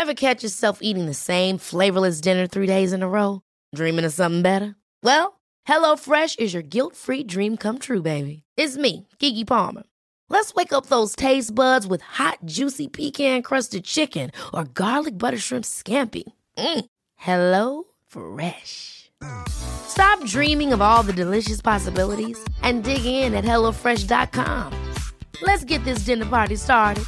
Ever catch yourself eating the same flavorless dinner 3 days in a row? Dreaming of something better? Well, HelloFresh is your guilt-free dream come true, baby. It's me, Keke Palmer. Let's wake up those taste buds with hot, juicy pecan-crusted chicken or garlic butter shrimp scampi. Hello Fresh. Stop dreaming of all the delicious possibilities and dig in at HelloFresh.com. Let's get this dinner party started.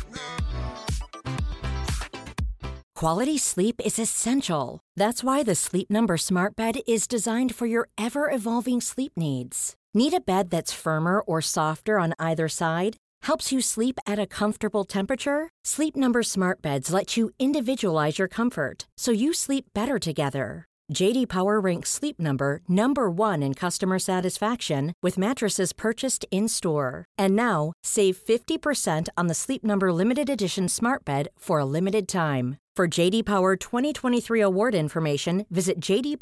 Quality sleep is essential. That's why the Sleep Number Smart Bed is designed for your ever-evolving sleep needs. Need a bed that's firmer or softer on either side? Helps you sleep at a comfortable temperature? Sleep Number Smart Beds let you individualize your comfort, so you sleep better together. J.D. Power ranks Sleep Number number 1 in customer satisfaction with mattresses purchased in-store. And now, save 50% on the Sleep Number Limited Edition Smart Bed for a limited time. For J.D. Power 2023 award information, visit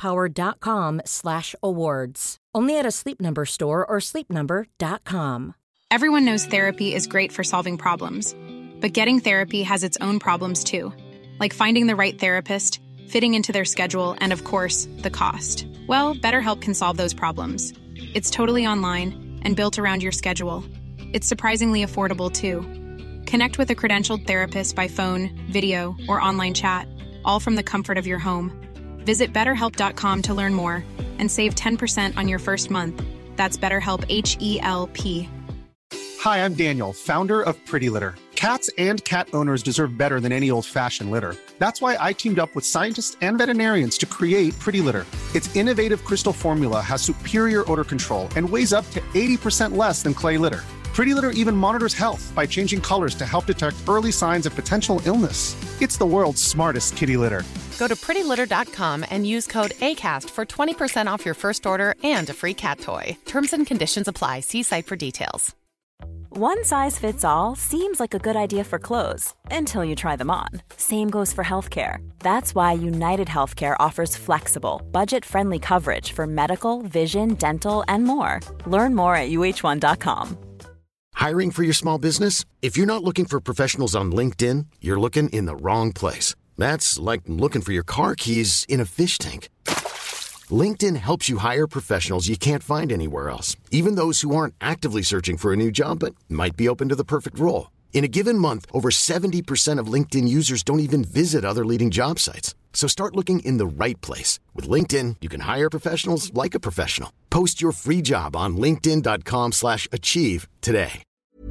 jdpower.com/awards. Only at a Sleep Number store or sleepnumber.com. Everyone knows therapy is great for solving problems, but getting therapy has its own problems too, like finding the right therapist, fitting into their schedule, and of course, the cost. Well, BetterHelp can solve those problems. It's totally online and built around your schedule. It's surprisingly affordable too. Connect with a credentialed therapist by phone, video, or online chat, all from the comfort of your home. Visit BetterHelp.com to learn more and save 10% on your first month. That's BetterHelp, H-E-L-P. Hi, I'm Daniel, founder of Pretty Litter. Cats and cat owners deserve better than any old-fashioned litter. That's why I teamed up with scientists and veterinarians to create Pretty Litter. Its innovative crystal formula has superior odor control and weighs up to 80% less than clay litter. Pretty Litter even monitors health by changing colors to help detect early signs of potential illness. It's the world's smartest kitty litter. Go to prettylitter.com and use code ACAST for 20% off your first order and a free cat toy. Terms and conditions apply. See site for details. One size fits all seems like a good idea for clothes until you try them on. Same goes for healthcare. That's why United Healthcare offers flexible, budget-friendly coverage for medical, vision, dental, and more. Learn more at uh1.com. Hiring for your small business? If you're not looking for professionals on LinkedIn, you're looking in the wrong place. That's like looking for your car keys in a fish tank. LinkedIn helps you hire professionals you can't find anywhere else, even those who aren't actively searching for a new job but might be open to the perfect role. In a given month, over 70% of LinkedIn users don't even visit other leading job sites. So start looking in the right place. With LinkedIn, you can hire professionals like a professional. Post your free job on linkedin.com/achieve today.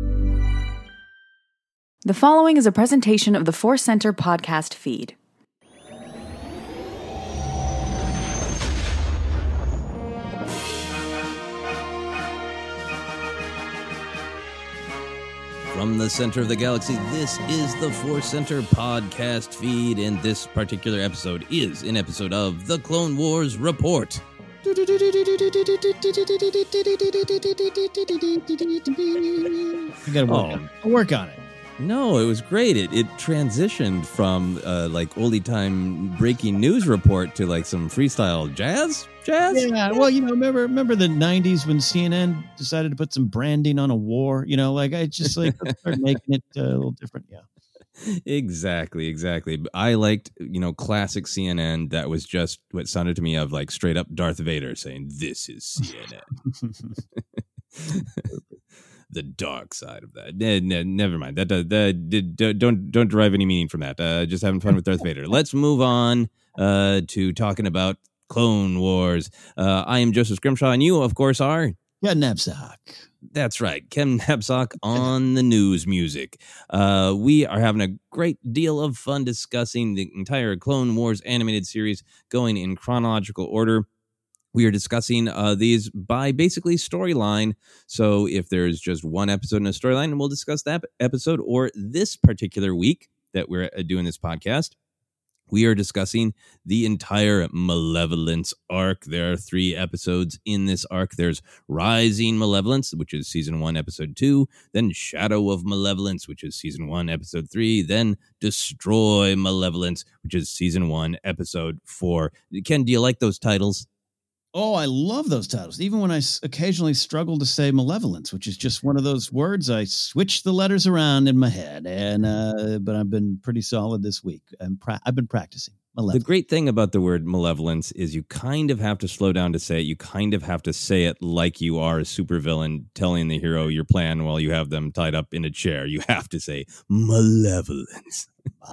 The following is a presentation of the Force Center podcast feed. From the center of the galaxy, this is the Force Center podcast feed, and this particular episode is an episode of the Clone Wars Report. You gotta work on it. No, it was great. It transitioned from like oldie time breaking news report to like some freestyle jazz. Yeah, well, remember the 90s when CNN decided to put some branding on a war? I just like started making it a little different. Yeah. Exactly. I liked, classic CNN. That was just what sounded to me of like straight up Darth Vader saying, "This is CNN." The dark side of that. Never mind. Don't derive any meaning from that. Just having fun with Darth Vader. Let's move on to talking about Clone Wars. I am Joseph Scrimshaw, and you, of course, are... Yeah, Knapsack. That's right. Ken Knapsack on the news music. We are having a great deal of fun discussing the entire Clone Wars animated series going in chronological order. We are discussing these by basically storyline. So if there's just one episode in a storyline, we'll discuss that episode. Or this particular week that we're doing this podcast, we are discussing the entire Malevolence arc. There are 3 episodes in this arc. There's Rising Malevolence, which is season 1, episode 2. Then Shadow of Malevolence, which is season 1, episode 3. Then Destroy Malevolence, which is season 1, episode 4. Ken, do you like those titles? Oh, I love those titles. Even when I occasionally struggle to say malevolence, which is just one of those words, I switch the letters around in my head. And but I've been pretty solid this week. I've been practicing. The great thing about the word malevolence is you kind of have to slow down to say it. You kind of have to say it like you are a supervillain telling the hero your plan while you have them tied up in a chair. You have to say malevolence.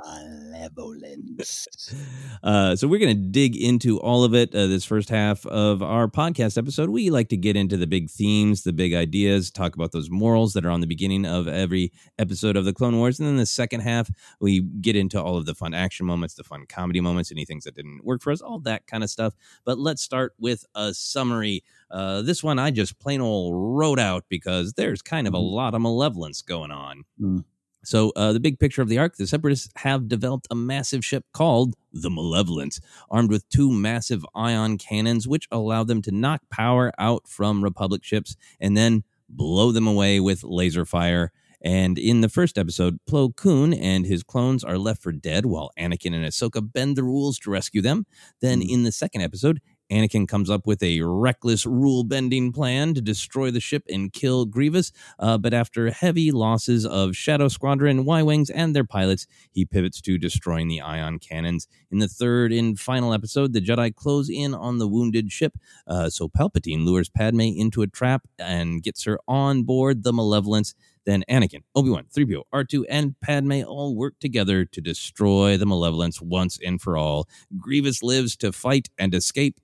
Malevolence. So we're going to dig into all of it this first half of our podcast episode. We like to get into the big themes, the big ideas, talk about those morals that are on the beginning of every episode of the Clone Wars. And then the second half, we get into all of the fun action moments, the fun comedy moments, any things that didn't work for us, all that kind of stuff. But let's start with a summary. This one I just plain old wrote out because there's kind of a lot of malevolence going on. So the big picture of the arc, the Separatists have developed a massive ship called the Malevolence, armed with 2 massive ion cannons, which allow them to knock power out from Republic ships and then blow them away with laser fire. And in the first episode, Plo Koon and his clones are left for dead while Anakin and Ahsoka bend the rules to rescue them. Then in the second episode, Anakin comes up with a reckless rule-bending plan to destroy the ship and kill Grievous, but after heavy losses of Shadow Squadron, Y-Wings, and their pilots, he pivots to destroying the ion cannons. In the third and final episode, the Jedi close in on the wounded ship, so Palpatine lures Padme into a trap and gets her on board the Malevolence. Then Anakin, Obi-Wan, 3PO, R2, and Padme all work together to destroy the Malevolence once and for all. Grievous lives to fight and escape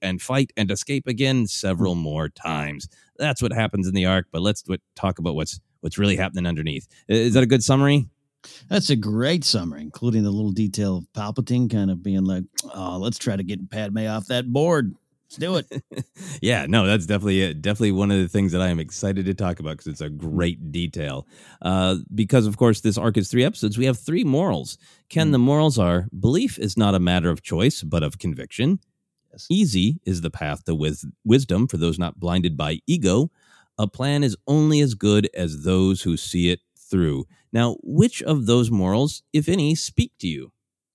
again several more times. That's what happens in the arc, but let's talk about what's really happening underneath. Is that a good summary? That's a great summary, including the little detail of Palpatine kind of being like, oh, let's try to get Padme off that board. Let's do it. Yeah, no, that's definitely one of the things that I am excited to talk about because it's a great detail. Because, of course, this arc is 3 episodes. We have 3 morals. Ken, the morals are: belief is not a matter of choice, but of conviction. Yes. Easy is the path to wisdom for those not blinded by ego. A plan is only as good as those who see it through. Now, which of those morals, if any, speak to you?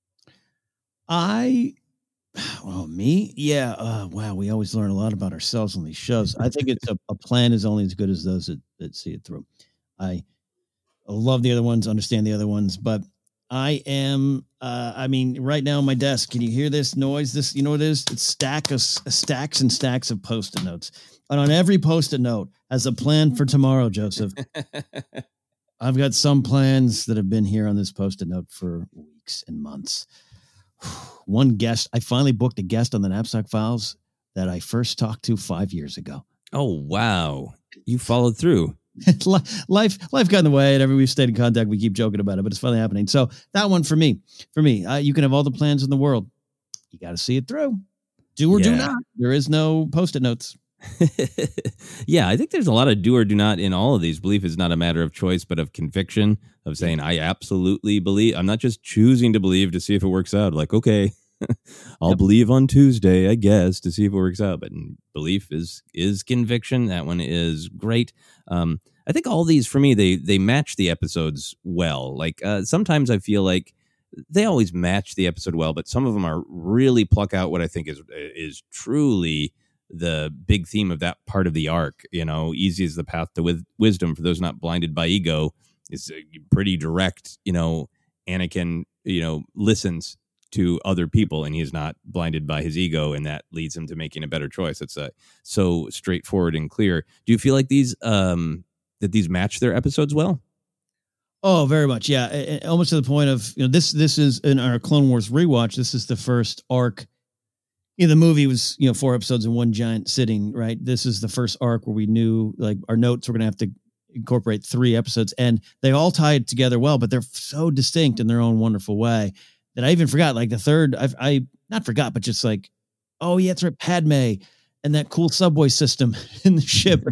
Me? Yeah. Wow. We always learn a lot about ourselves on these shows. I think it's a plan is only as good as those that see it through. I love the other ones, understand the other ones, but I am, right now on my desk, can you hear this noise? This, you know what it is? It's stacks and stacks of Post-it notes. And on every Post-it note has a plan for tomorrow, Joseph. I've got some plans that have been here on this Post-it note for weeks and months. One guest, I finally booked a guest on the Knapsack Files that I first talked to 5 years ago. Oh, wow. You followed through. Life got in the way, and we've stayed in contact. We keep joking about it, but it's finally happening. So that one for me, you can have all the plans in the world. You got to see it through. Do or do not. There is no Post-it notes. Yeah, I think there's a lot of do or do not in all of these. Belief is not a matter of choice, but of conviction, of saying, I absolutely believe. I'm not just choosing to believe to see if it works out. Like, okay, I'll believe on Tuesday, I guess, to see if it works out. But belief is conviction. That one is great. I think all these, for me, they match the episodes well. Like sometimes I feel like they always match the episode well, but some of them are really pluck out what I think is truly the big theme of that part of the arc. Easy is the path to wisdom for those not blinded by ego. Is pretty direct. Anakin, listens to other people and he's not blinded by his ego, and that leads him to making a better choice. It's so straightforward and clear. Do you feel like these match their episodes well? Oh, very much. Yeah. Almost to the point of, this is in our Clone Wars rewatch. This is the first arc. The movie was, 4 episodes in one giant sitting, right? This is the first arc where we knew like our notes were going to have to incorporate 3 episodes, and they all tied together well, but they're so distinct in their own wonderful way that I even forgot, like the third, I not forgot, but just like, oh yeah, it's right. Padme and that cool subway system in the ship.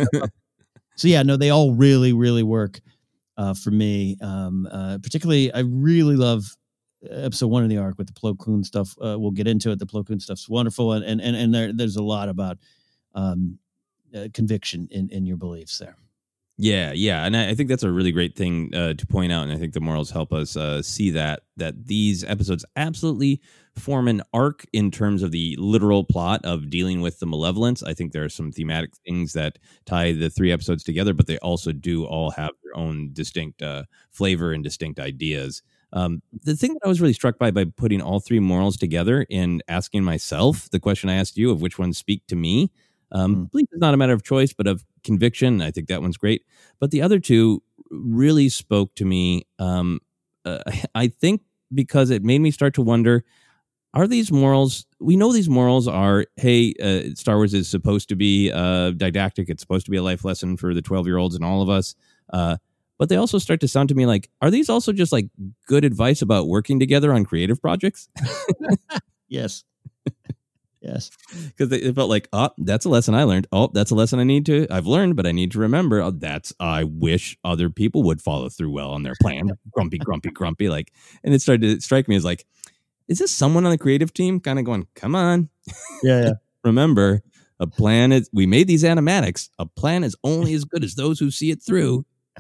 So yeah, no, they all really, really work for me. Particularly, I really love episode 1 of the arc with the Plo Koon stuff. We'll get into it. The Plo Koon stuff's wonderful, and there's a lot about conviction in your beliefs there. Yeah, and I think that's a really great thing to point out, and I think the morals help us see that these episodes absolutely form an arc in terms of the literal plot of dealing with the malevolence. I think there are some thematic things that tie the 3 episodes together, but they also do all have their own distinct flavor and distinct ideas. The thing that I was really struck by putting all 3 morals together and asking myself the question I asked you of which ones speak to me. Belief is not a matter of choice, but of conviction. I think that one's great. But the other 2 really spoke to me. I think because it made me start to wonder, are these morals, we know these morals are, hey, Star Wars is supposed to be didactic. It's supposed to be a life lesson for the 12-year-olds and all of us. But they also start to sound to me like, are these also just like good advice about working together on creative projects? Yes. Yes. Because it felt like, oh, that's a lesson I learned. Oh, that's a lesson I've learned, but I need to remember. Oh, I wish other people would follow through well on their plan. grumpy. Like, and it started to strike me as like, is this someone on the creative team kind of going, come on. Yeah. Remember, we made these animatics. A plan is only as good as those who see it through.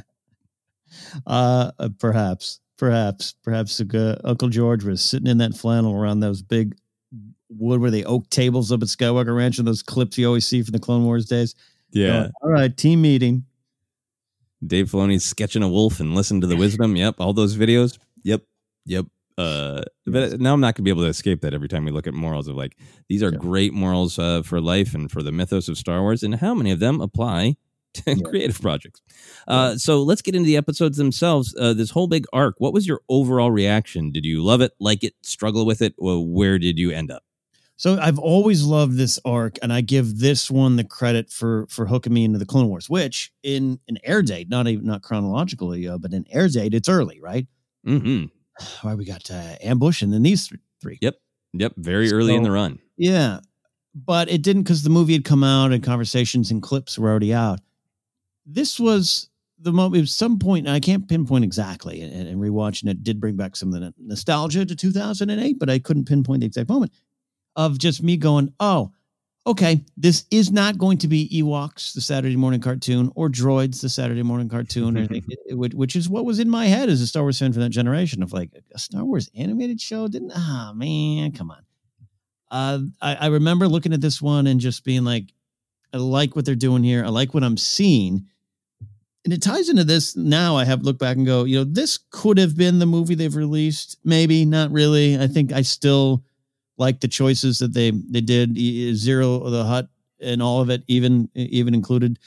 Perhaps Uncle George was sitting in that flannel around those big oak tables up at Skywalker Ranch and those clips you always see from the Clone Wars days. Yeah. All right, team meeting. Dave Filoni's sketching a wolf and listen to the wisdom. Yep. All those videos. Yep. But now I'm not gonna be able to escape that every time we look at morals of like, these are great morals for life and for the mythos of Star Wars, and how many of them apply to creative projects. So let's get into the episodes themselves. This whole big arc, what was your overall reaction? Did you love it, like it, struggle with it? Well, where did you end up? So I've always loved this arc, and I give this one the credit for hooking me into the Clone Wars, which in an air date, not chronologically, but in air date, it's early, right? Mm-hmm. Why we got Ambush and then these 3. Yep. Very early in the run. Yeah. But it didn't, because the movie had come out and conversations and clips were already out. This was the moment, at some point, and I can't pinpoint exactly, and rewatching it did bring back some of the nostalgia to 2008, but I couldn't pinpoint the exact moment of just me going, oh, okay, this is not going to be Ewoks, the Saturday morning cartoon, or Droids, the Saturday morning cartoon, or which is what was in my head as a Star Wars fan for that generation of like, a Star Wars animated show? Man, come on. I remember looking at this one and just being like, I like what they're doing here. I like what I'm seeing. And it ties into this. Now I have looked back and go, this could have been the movie they've released. Maybe not really. I think I still like the choices that they did. Zero the Hutt and all of it, even included.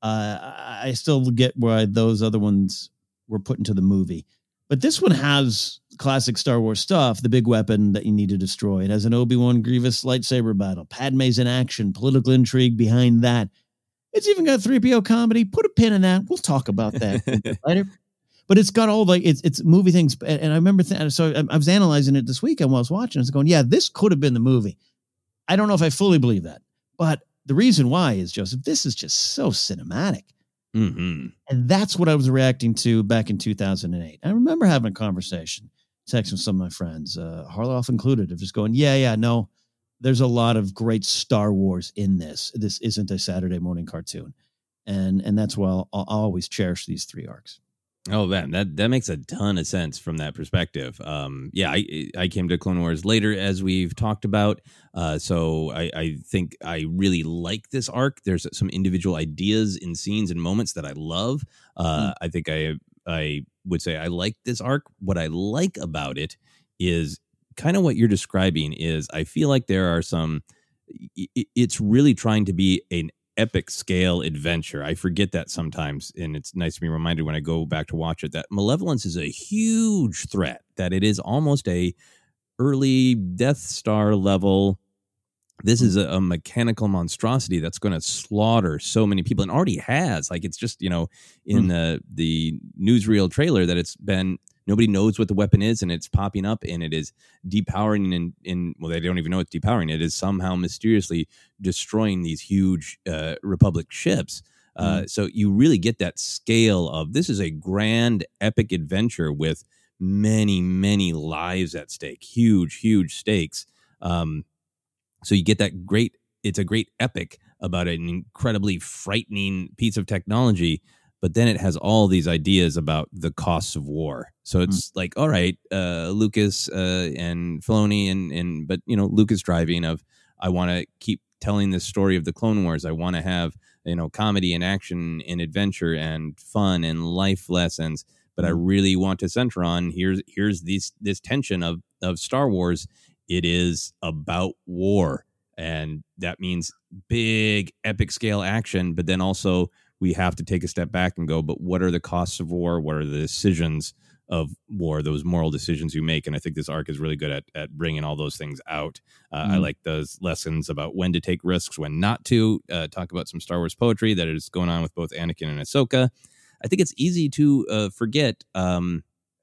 I still get why those other ones were put into the movie. But this one has classic Star Wars stuff, the big weapon that you need to destroy. It has an Obi-Wan Grievous lightsaber battle. Padme's in action, political intrigue behind that. It's even got 3PO comedy. Put a pin in that. We'll talk about that later. But it's got all like it's movie things. And I remember, so I was analyzing it this weekend while I was watching. I was going, yeah, this could have been the movie. I don't know if I fully believe that. But the reason why is, Joseph, this is just so cinematic. Mm-hmm. And that's what I was reacting to back in 2008. I remember having a conversation, texting with some of my friends, Harloff included, of just going, no, there's a lot of great Star Wars in this. This isn't a Saturday morning cartoon. And that's why I'll always cherish these 3 arcs. Oh, man, that makes a ton of sense from that perspective. I came to Clone Wars later, as we've talked about. So I think I really like this arc. There's some individual ideas in scenes and moments that I love. I think I would say I like this arc. What I like about it is kind of what you're describing is I feel like there are it's really trying to be an epic scale adventure. I forget that sometimes, and it's nice to be reminded when I go back to watch it that malevolence is a huge threat, that it is almost a early Death Star level. This is a mechanical monstrosity that's going to slaughter so many people, and already has. Like, it's just, in the newsreel trailer that it's been, nobody knows what the weapon is, and it's popping up, and it is depowering well, they don't even know it's depowering. It is somehow mysteriously destroying these huge Republic ships. So you really get that scale of, this is a grand epic adventure with many, many lives at stake, huge stakes. So you get that it's a great epic about an incredibly frightening piece of technology. but then it has all these ideas about the costs of war. So it's like, all right, Lucas and Filoni and but Lucas driving of, I want to keep telling this story of the Clone Wars. I want to have comedy and action and adventure and fun and life lessons, but I really want to center on here's this tension of Star Wars. It is about war, and that means big epic scale action, but then also we have to take a step back and go, but what are the costs of war? What are the decisions of war, those moral decisions you make? And I think this arc is really good at bringing all those things out. I like those lessons about when to take risks, when not to. Talk about some Star Wars poetry that is going on with both Anakin and Ahsoka. I think it's easy to forget and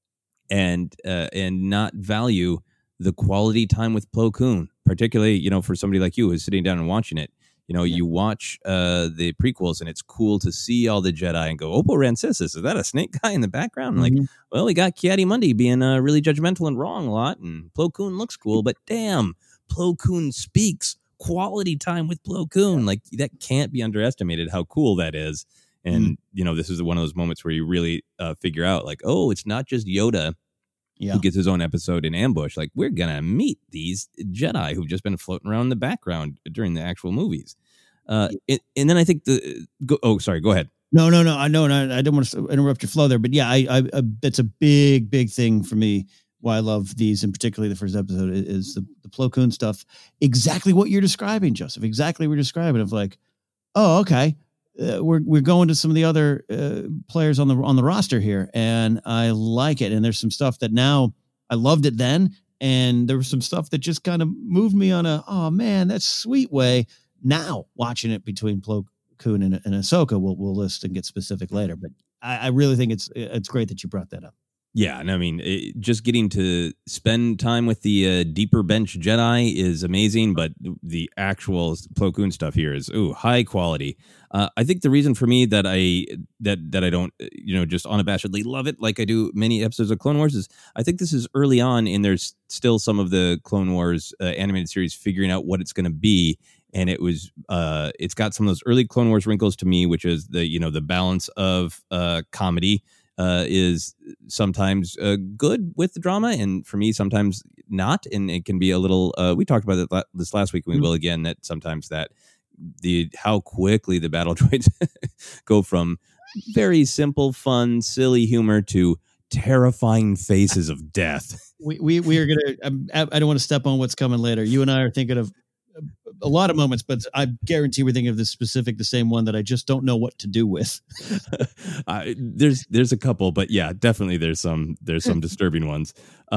not value the quality time with Plo Koon, particularly, for somebody like you who's sitting down and watching it. You watch the prequels and it's cool to see all the Jedi and go, Oppo Rancisis, is that a snake guy in the background? Like, well, we got Ki-Adi-Mundi being really judgmental and wrong a lot, and Plo Koon looks cool, but damn, Plo Koon speaks. Quality time with Plo Koon. Like, that can't be underestimated how cool that is. And, this is one of those moments where you really figure out, like, oh, it's not just Yoda who gets his own episode in Ambush. Like, we're going to meet these Jedi who've just been floating around in the background during the actual movies. And then I think go ahead. No. I know. And I don't want to interrupt your flow there, but yeah, I that's a big thing for me. Why I love these, and particularly the first episode, is the Plo Koon stuff. Exactly what you're describing, Joseph. Exactly what you're describing of like, oh, okay. We're going to some of the other players on the roster here, and I like it. And there's some stuff that now I loved it then, and there was some stuff that just kind of moved me on a that's sweet way. Now watching it between Plo Koon and Ahsoka, we'll list and get specific later. But I really think it's great that you brought that up. Yeah, and I mean, just getting to spend time with the deeper bench Jedi is amazing, but the actual Plo Koon stuff here is high quality. I think the reason for me that I don't just unabashedly love it like I do many episodes of Clone Wars is I think this is early on, and there's still some of the Clone Wars animated series figuring out what it's going to be. And it's got some of those early Clone Wars wrinkles to me, which is the balance of comedy is sometimes good with the drama, and for me sometimes not, and it can be a little we talked about it this last week, and we will again, that sometimes that how quickly the battle droids go from very simple, fun, silly humor to terrifying faces of death. We are gonna I don't want to step on what's coming later. You and I are thinking of a lot of moments, but I guarantee we're thinking of the same one that I just don't know what to do with. There's a couple, but yeah, definitely there's some disturbing ones.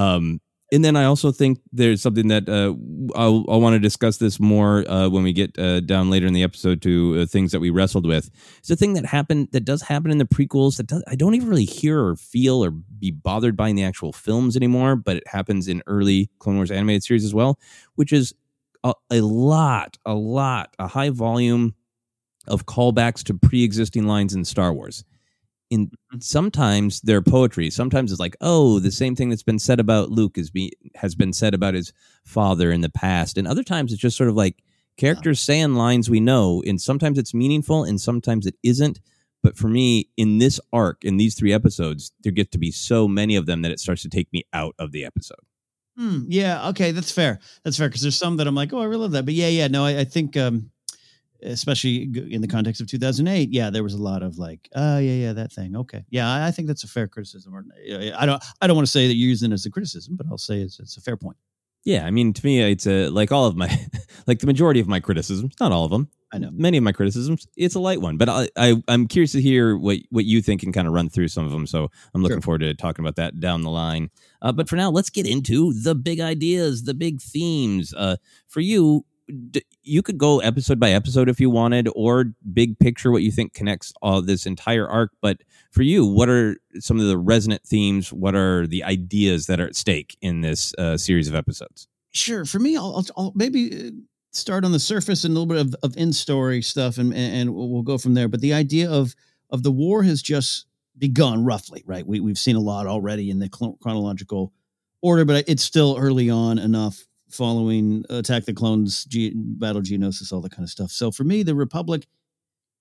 And then I also think there's something that I'll want to discuss this more when we get down later in the episode to things that we wrestled with. It's a thing that does happen in the prequels I don't even really hear or feel or be bothered by in the actual films anymore, but it happens in early Clone Wars animated series as well, which is a high volume of callbacks to pre-existing lines in Star Wars. Sometimes they're poetry. Sometimes it's like, the same thing that's been said about Luke has been said about his father in the past. And other times it's just sort of like characters saying lines we know. And sometimes it's meaningful and sometimes it isn't. But for me, in this arc, in these 3 episodes, there get to be so many of them that it starts to take me out of the episode. Yeah. Okay. That's fair. Because there's some that I'm like, I really love that. But no, I think, especially in the context of 2008, there was a lot of like, that thing. Okay. Yeah. I think that's a fair criticism. Or I don't want to say that you're using it as a criticism, but I'll say it's a fair point. Yeah. I mean, to me, it's like all of my, like the majority of my criticisms, not all of them. I know many of my criticisms, it's a light one, but I'm curious to hear what you think and kind of run through some of them. So I'm looking forward to talking about that down the line. But for now, let's get into the big ideas, the big themes. For you, you could go episode by episode if you wanted, or big picture, what you think connects all this entire arc. But for you, what are some of the resonant themes? What are the ideas that are at stake in this series of episodes? Sure. For me, I'll maybe start on the surface and a little bit of in-story stuff, and we'll go from there. But the idea of the war has just begun, roughly, right? We've seen a lot already in the chronological order, but it's still early on enough following Attack the Clones, Battle Geonosis, all that kind of stuff. So for me, the Republic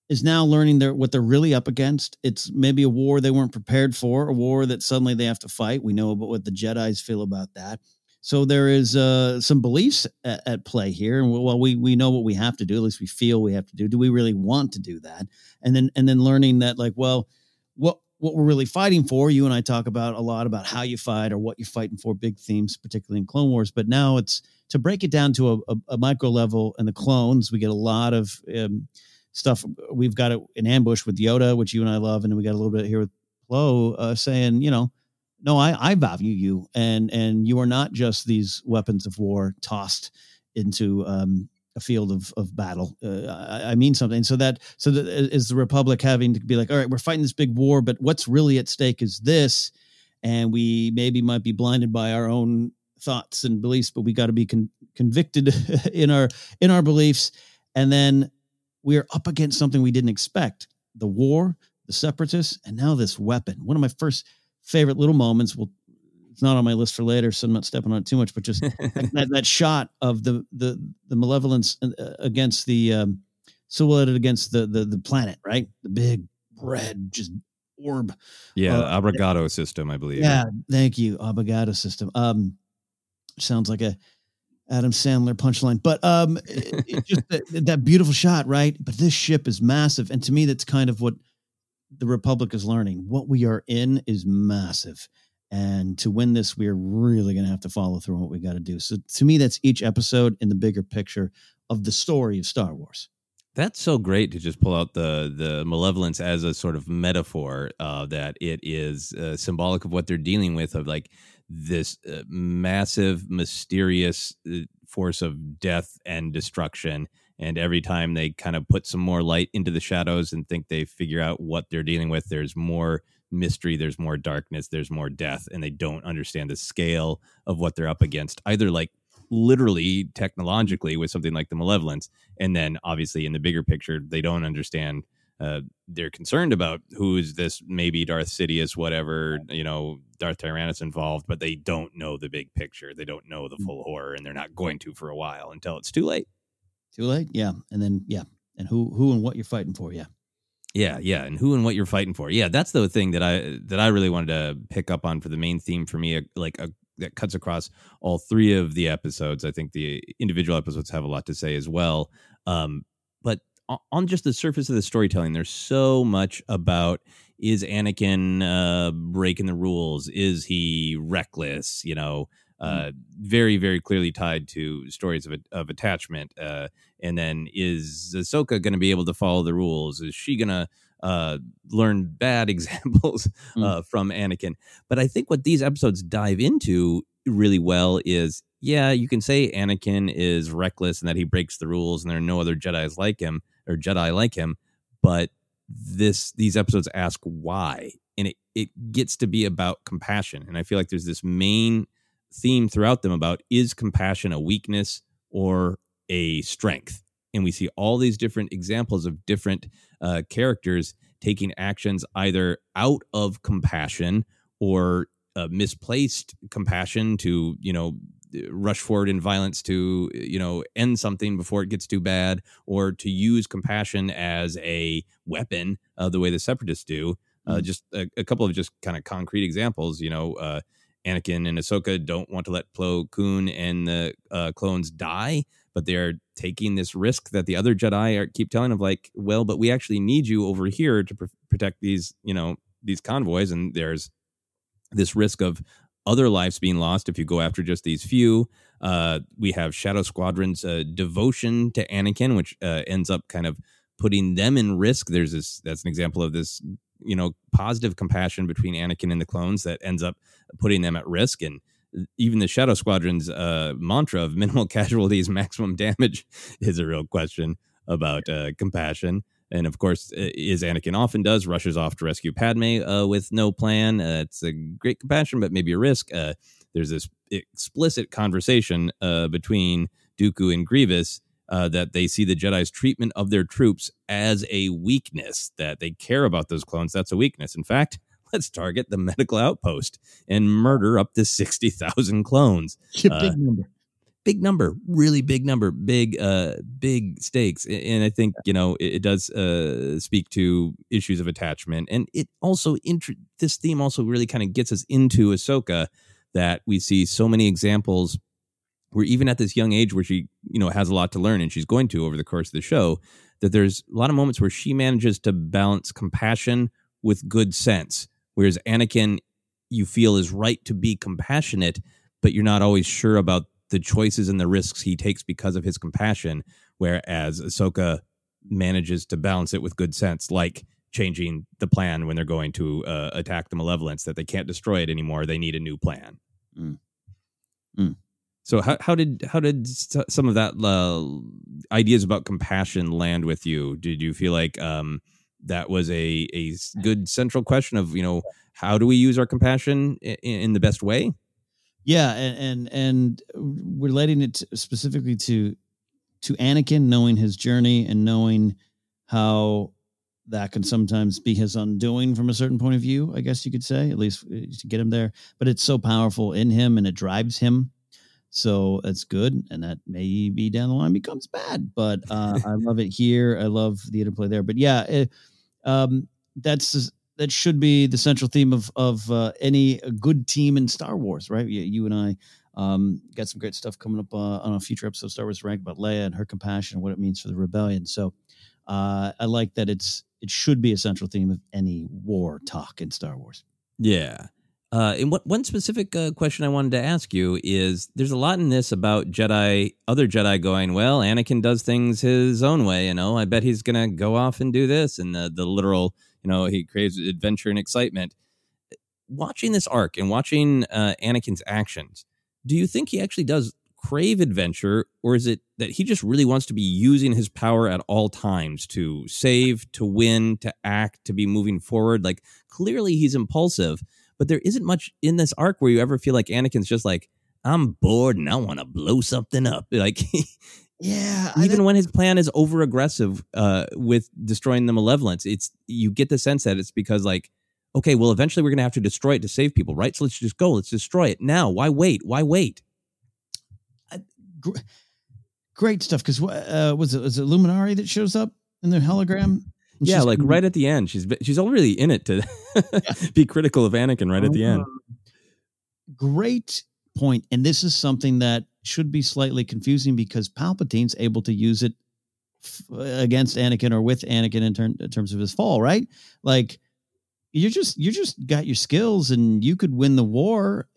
is now learning what they're really up against. It's maybe a war they weren't prepared for, a war that suddenly they have to fight. We know about what the Jedis feel about that. So there is some beliefs at play here. And while we know what we have to do, at least we feel we have to do we really want to do that? And then learning that, like, well, what we're really fighting for, you and I talk about a lot about how you fight or what you're fighting for, big themes, particularly in Clone Wars. But now it's to break it down to a micro level. And the clones, we get a lot of stuff. We've got an ambush with Yoda, which you and I love. And then we got a little bit here with Plo saying, no, I value you. And you are not just these weapons of war tossed into a field of battle. I mean something. So that is the Republic having to be like, all right, we're fighting this big war, but what's really at stake is this. And we maybe might be blinded by our own thoughts and beliefs, but we got to be convicted in our beliefs. And then we are up against something we didn't expect: the war, the separatists, and now this weapon. One of my first favorite little moments. It's not on my list for later, so I'm not stepping on it too much, but just that shot of the malevolence against the silhouetted against the planet, right? The big red just orb. Yeah, Abregado system, I believe. Yeah, thank you, Abregado system. Sounds like a Adam Sandler punchline, but just that beautiful shot, right? But this ship is massive, and to me, that's kind of what the Republic is learning. What we are in is massive, and to win this, we are really going to have to follow through on what we got to do. So, to me, that's each episode in the bigger picture of the story of Star Wars. That's so great to just pull out the malevolence as a sort of metaphor, that it is symbolic of what they're dealing with, of like this massive, mysterious force of death and destruction. And every time they kind of put some more light into the shadows and think they figure out what they're dealing with, there's more mystery, there's more darkness, there's more death, and they don't understand the scale of what they're up against, either like literally technologically with something like the malevolence, and then obviously in the bigger picture, they don't understand. They're concerned about who is this, maybe Darth Sidious, whatever, Darth Tyrannus involved, but they don't know the big picture. They don't know the full horror, and they're not going to for a while until it's too late. Too late, yeah. And then, yeah. And who and what you're fighting for, yeah. Yeah, and who and what you're fighting for. Yeah, that's the thing that I really wanted to pick up on for the main theme for me, that cuts across all three of the episodes. I think the individual episodes have a lot to say as well. But on just the surface of the storytelling, there's so much about, is Anakin breaking the rules? Is he reckless? Very, very clearly tied to stories of attachment. And then, is Ahsoka going to be able to follow the rules? Is she going to learn bad examples from Anakin? But I think what these episodes dive into really well is, yeah, you can say Anakin is reckless and that he breaks the rules and there are no other Jedi like him, but these episodes ask why, and it gets to be about compassion. And I feel like there's this main theme throughout them about, is compassion a weakness or a strength? And we see all these different examples of different characters taking actions either out of compassion or misplaced compassion to, rush forward in violence to, end something before it gets too bad, or to use compassion as a weapon, the way the Separatists do. Just a couple of just kind of concrete examples, Anakin and Ahsoka don't want to let Plo Koon and the clones die, but they're taking this risk that the other Jedi keep telling them, like, well, but we actually need you over here to protect these convoys, and there's this risk of other lives being lost if you go after just these few. We have Shadow Squadron's devotion to Anakin, which ends up kind of putting them in risk. That's an example of this, positive compassion between Anakin and the clones that ends up putting them at risk. And even the Shadow Squadron's mantra of minimal casualties, maximum damage is a real question about compassion. And of course, as Anakin often does, rushes off to rescue Padme with no plan. It's a great compassion, but maybe a risk. There's this explicit conversation between Dooku and Grievous that they see the Jedi's treatment of their troops as a weakness, that they care about those clones. That's a weakness. In fact, let's target the medical outpost and murder up to 60,000 clones. Big number. big number, really big number, big stakes. And I think, it does speak to issues of attachment. And it also, this theme also really kind of gets us into Ahsoka, that we see so many examples where even at this young age where she, has a lot to learn, and she's going to over the course of the show, that there's a lot of moments where she manages to balance compassion with good sense. Whereas Anakin, you feel, is right to be compassionate, but you're not always sure about the choices and the risks he takes because of his compassion, whereas Ahsoka manages to balance it with good sense, like changing the plan when they're going to attack the Malevolence, that they can't destroy it anymore. They need a new plan. So how did some of that ideas about compassion land with you? Did you feel like that was a good central question of, how do we use our compassion in the best way? Yeah, and relating it specifically to Anakin, knowing his journey and knowing how that can sometimes be his undoing from a certain point of view, I guess you could say, at least to get him there. But it's so powerful in him and it drives him. So that's good. And that maybe down the line becomes bad. But I love it here. I love the interplay there. But yeah, that should be the central theme of any good team in Star Wars, right? You and I got some great stuff coming up on a future episode of Star Wars Rank about Leia and her compassion and what it means for the rebellion. So I like that it should be a central theme of any war talk in Star Wars. Yeah. And one specific question I wanted to ask you is, there's a lot in this about other Jedi going, well, Anakin does things his own way, I bet he's going to go off and do this, and the literal, he craves adventure and excitement. Watching this arc and watching Anakin's actions, do you think he actually does crave adventure, or is it that he just really wants to be using his power at all times to save, to win, to act, to be moving forward? Like, clearly he's impulsive, but there isn't much in this arc where you ever feel like Anakin's just like, I'm bored and I want to blow something up. Like, yeah, even when his plan is over aggressive with destroying the Malevolence, you get the sense that it's because, like, okay, well, eventually we're going to have to destroy it to save people, right? So let's just go. Let's destroy it now. Why wait? Great stuff. Because was it Luminari that shows up in the hologram? Yeah, like right at the end. She's already in it to be critical of Anakin right at the end. Great point. And this is something that should be slightly confusing because Palpatine's able to use it against Anakin or with Anakin in terms of his fall, right? Like, you just got your skills and you could win the war.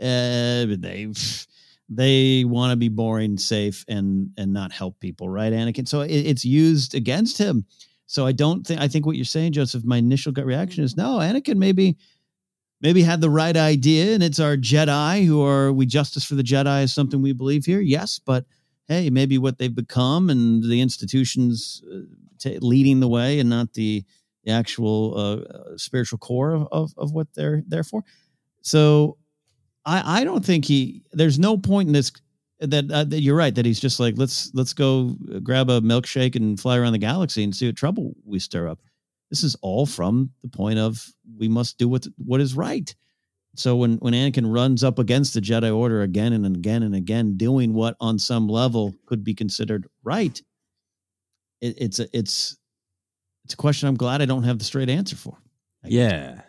They want to be boring, safe, and not help people, right, Anakin? So it's used against him. So I think what you're saying, Joseph, my initial gut reaction is no, Anakin maybe had the right idea, and it's our Jedi we justice for the Jedi is something we believe here. Yes. But hey, maybe what they've become and the institutions leading the way and not the actual spiritual core of what they're there for. So I don't think there's no point in this that you're right, that he's just like, let's go grab a milkshake and fly around the galaxy and see what trouble we stir up. This is all from the point of we must do what is right. So when Anakin runs up against the Jedi Order again and again and again, doing what on some level could be considered right, it's a question I'm glad I don't have the straight answer for. Yeah.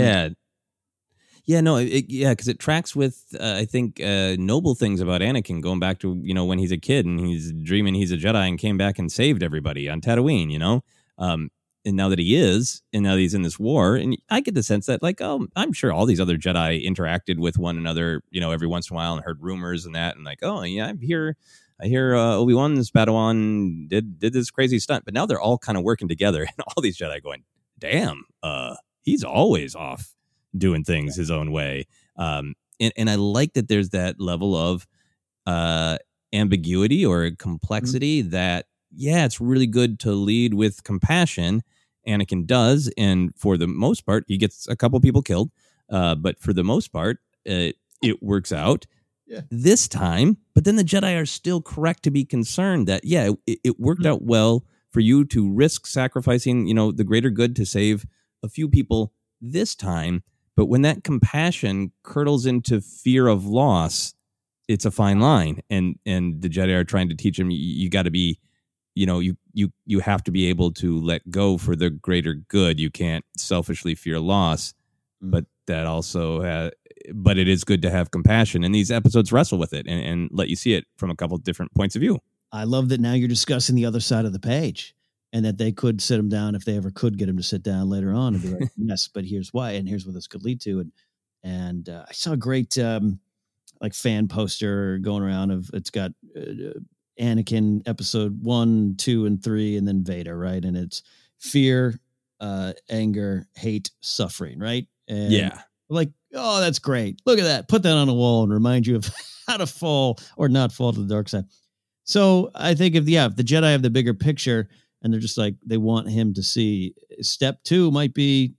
Because it tracks with, I think, noble things about Anakin, going back to, when he's a kid and he's dreaming he's a Jedi and came back and saved everybody on Tatooine, and now that he is, and now that he's in this war, and I get the sense that, like, I'm sure all these other Jedi interacted with one another, every once in a while and heard rumors and that, and like, oh, yeah, I hear Obi-Wan's Padawan did this crazy stunt, but now they're all kind of working together, and all these Jedi going, damn, he's always off doing things his own way. And I like that there's that level of ambiguity or complexity that, yeah, it's really good to lead with compassion. Anakin does. And for the most part, he gets a couple people killed. But for the most part, it works out this time. But then the Jedi are still correct to be concerned that, yeah, it worked out well for you to risk sacrificing, the greater good to save a few people this time. But when that compassion curdles into fear of loss, it's a fine line, and the Jedi are trying to teach him you got to be, you have to be able to let go for the greater good. You can't selfishly fear loss, but that also but it is good to have compassion, and these episodes wrestle with it and let you see it from a couple different points of view. I love that now you're discussing the other side of the page, and that they could sit him down if they ever could get him to sit down later on and be like, yes, but here's why, and here's what this could lead to. And I saw a great like fan poster going around of, it's got Anakin episode 1, 2, and 3, and then Vader, right? And it's fear, anger, hate, suffering, right? And yeah. Like, oh, that's great. Look at that. Put that on a wall and remind you of how to fall or not fall to the dark side. So I think if the Jedi have the bigger picture and they're just like, they want him to see step 2 might be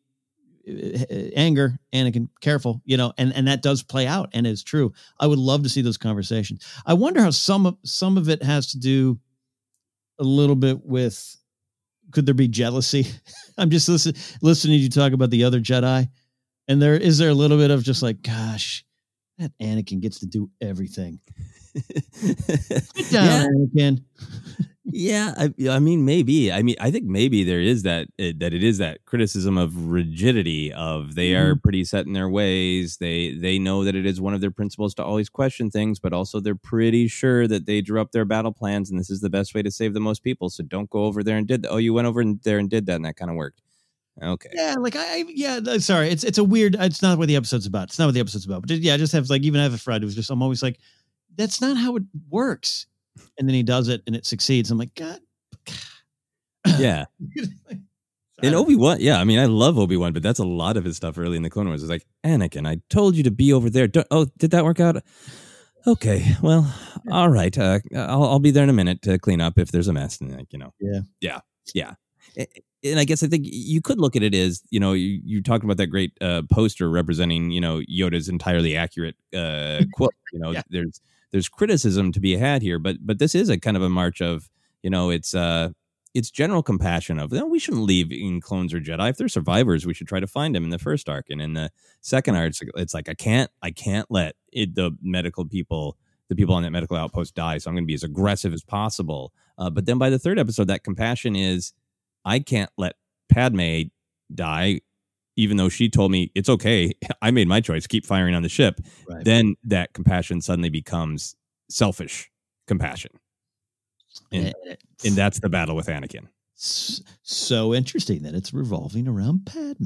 anger, Anakin, careful, and that does play out and is true. I would love to see those conversations. I wonder how some of it has to do a little bit with, could there be jealousy? I'm just listening to you talk about the other Jedi, and is there a little bit of just like, gosh, that Anakin gets to do everything. Sit down, Anakin. Yeah, I mean, maybe. I mean, I think maybe there is that it is that criticism of rigidity of they are pretty set in their ways. They know that it is one of their principles to always question things, but also they're pretty sure that they drew up their battle plans and this is the best way to save the most people. So don't go over there and did that. Oh, you went over there and did that, and that kind of worked. Okay. Yeah, like sorry, it's a weird. It's not what the episode's about. It's not what the episode's about. But I just have like, even I have a friend who's just, I'm always like, that's not how it works. And then he does it and it succeeds. I'm like, God. Yeah. And Obi-Wan, yeah, I mean, I love Obi-Wan, but that's a lot of his stuff early in the Clone Wars. It's like, Anakin, I told you to be over there. Did that work out? Okay, well, all right. I'll be there in a minute to clean up if there's a mess. And Yeah. And I guess I think you could look at it as, you talked about that great poster representing, Yoda's entirely accurate quote. There's criticism to be had here, but this is a kind of a march of, it's general compassion of, we shouldn't leave in clones or Jedi. If they're survivors, we should try to find them in the first arc. And in the second arc, it's like, I can't let the people on that medical outpost die. So I'm going to be as aggressive as possible. But then by the third episode, that compassion is, I can't let Padme die, even though she told me it's okay. I made my choice. Keep firing on the ship. Right. Then that compassion suddenly becomes selfish compassion. And that's the battle with Anakin. So interesting that it's revolving around Padme.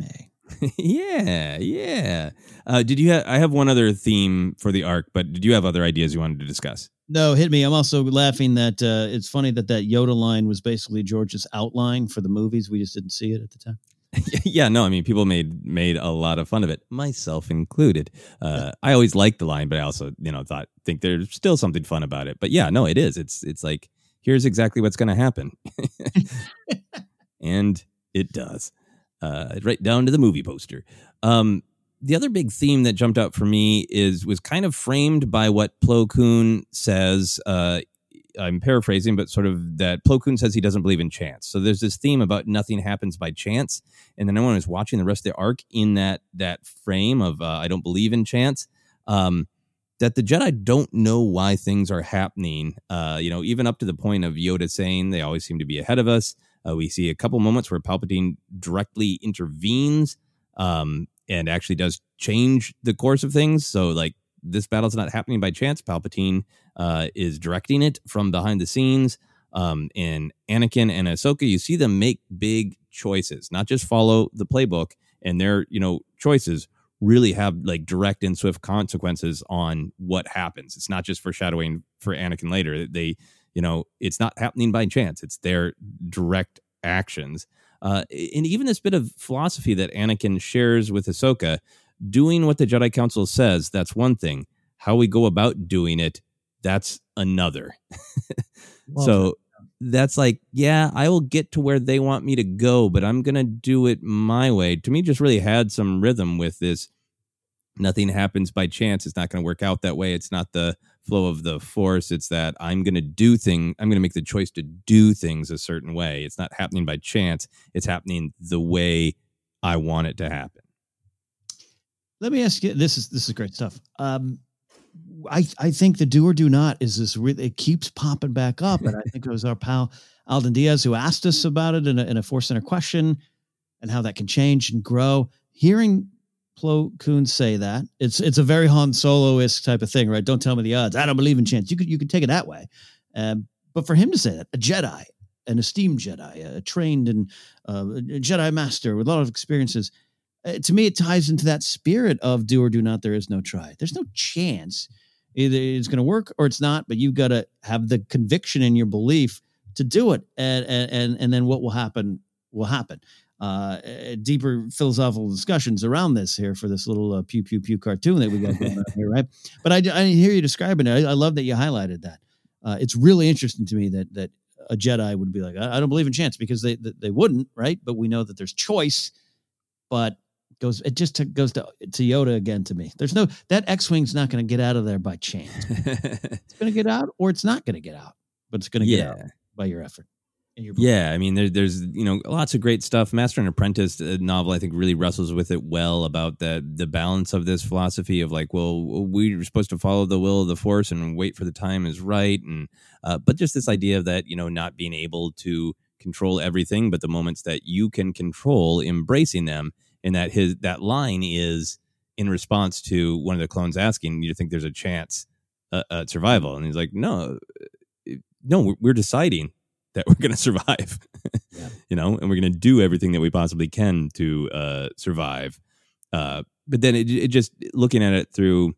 Yeah. I have one other theme for the arc, but did you have other ideas you wanted to discuss? No, hit me. I'm also laughing that it's funny that Yoda line was basically George's outline for the movies. We just didn't see it at the time. Yeah, no, I mean, people made a lot of fun of it, myself included. I always liked the line, but I also, think there's still something fun about it. But yeah, no, it is. It's like, here's exactly what's going to happen. And it does. Right down to the movie poster. The other big theme that jumped out for me was kind of framed by what Plo Koon says. I'm paraphrasing, but sort of that Plo Koon says he doesn't believe in chance. So there's this theme about nothing happens by chance. And then everyone is watching the rest of the arc in that frame of I don't believe in chance. That the Jedi don't know why things are happening. Even up to the point of Yoda saying they always seem to be ahead of us. We see a couple moments where Palpatine directly intervenes and actually does change the course of things. So like this battle's not happening by chance. Palpatine is directing it from behind the scenes. In Anakin and Ahsoka, you see them make big choices, not just follow the playbook, and their choices really have like direct and swift consequences on what happens. It's not just foreshadowing for Anakin later. They, it's not happening by chance. It's their direct actions. And even this bit of philosophy that Anakin shares with Ahsoka, doing what the Jedi Council says, that's one thing. How we go about doing it, that's another. So that's like, yeah, I will get to where they want me to go, but I'm going to do it my way. To me, just really had some rhythm with this. Nothing happens by chance. It's not going to work out that way. It's not the flow of the Force. It's that I'm going to make the choice to do things a certain way. It's not happening by chance. It's happening the way I want it to happen. Let me ask you, this is great stuff. I think the do or do not is this. It keeps popping back up, and I think it was our pal Alden Diaz who asked us about it in a Force Center question, and how that can change and grow. Hearing Plo Koon say that, it's a very Han Solo-esque type of thing, right? Don't tell me the odds. I don't believe in chance. You could take it that way, but for him to say that, a Jedi, an esteemed Jedi, a trained and a Jedi master with a lot of experiences, to me, it ties into that spirit of do or do not. There is no try. There's no chance. Either it's going to work or it's not, but you've got to have the conviction in your belief to do it. And then what will happen will happen. Deeper philosophical discussions around this here for this little pew, pew, pew cartoon that we got going on here, right? But I hear you describing it. I love that you highlighted that. It's really interesting to me that a Jedi would be like, I don't believe in chance, because they wouldn't, right? But we know that there's choice, but it just goes to Yoda again to me. There's no, that X-Wing's not going to get out of there by chance. It's going to get out, or it's not going to get out, but it's going to get out by your effort. Yeah, I mean, there's lots of great stuff. Master and Apprentice novel, I think, really wrestles with it well about the balance of this philosophy of like, well, we're supposed to follow the will of the Force and wait for the time is right, and but just this idea of that, not being able to control everything, but the moments that you can control, embracing them, and that line is in response to one of the clones asking, "You think there's a chance at survival?" And he's like, "No, we're deciding that we're going to survive, and we're going to do everything that we possibly can to survive." But then it just looking at it through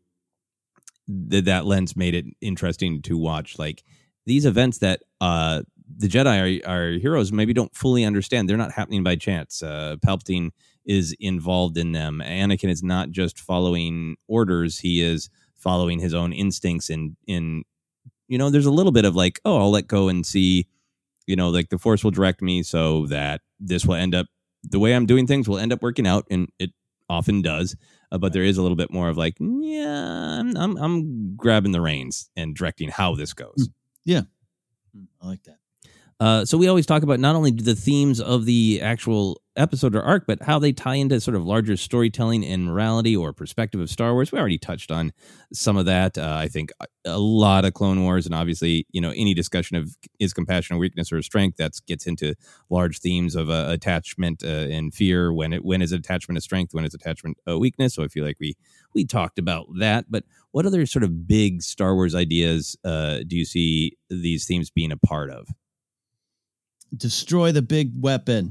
that lens made it interesting to watch, like these events that the Jedi are heroes maybe don't fully understand. They're not happening by chance. Palpatine is involved in them. Anakin is not just following orders. He is following his own instincts. And there's a little bit of like, oh, I'll let go and see, like the Force will direct me so that this will end up, the way I'm doing things will end up working out. And it often does. But there is a little bit more of like, yeah, I'm grabbing the reins and directing how this goes. Yeah. I like that. So we always talk about not only the themes of the actual episode or arc, but how they tie into sort of larger storytelling and morality or perspective of Star Wars. We already touched on some of that. I think a lot of Clone Wars, and obviously, any discussion of is compassion a weakness or a strength, that gets into large themes of attachment and fear. When is attachment a strength? When is attachment a weakness? So I feel like we talked about that. But what other sort of big Star Wars ideas do you see these themes being a part of? Destroy the big weapon.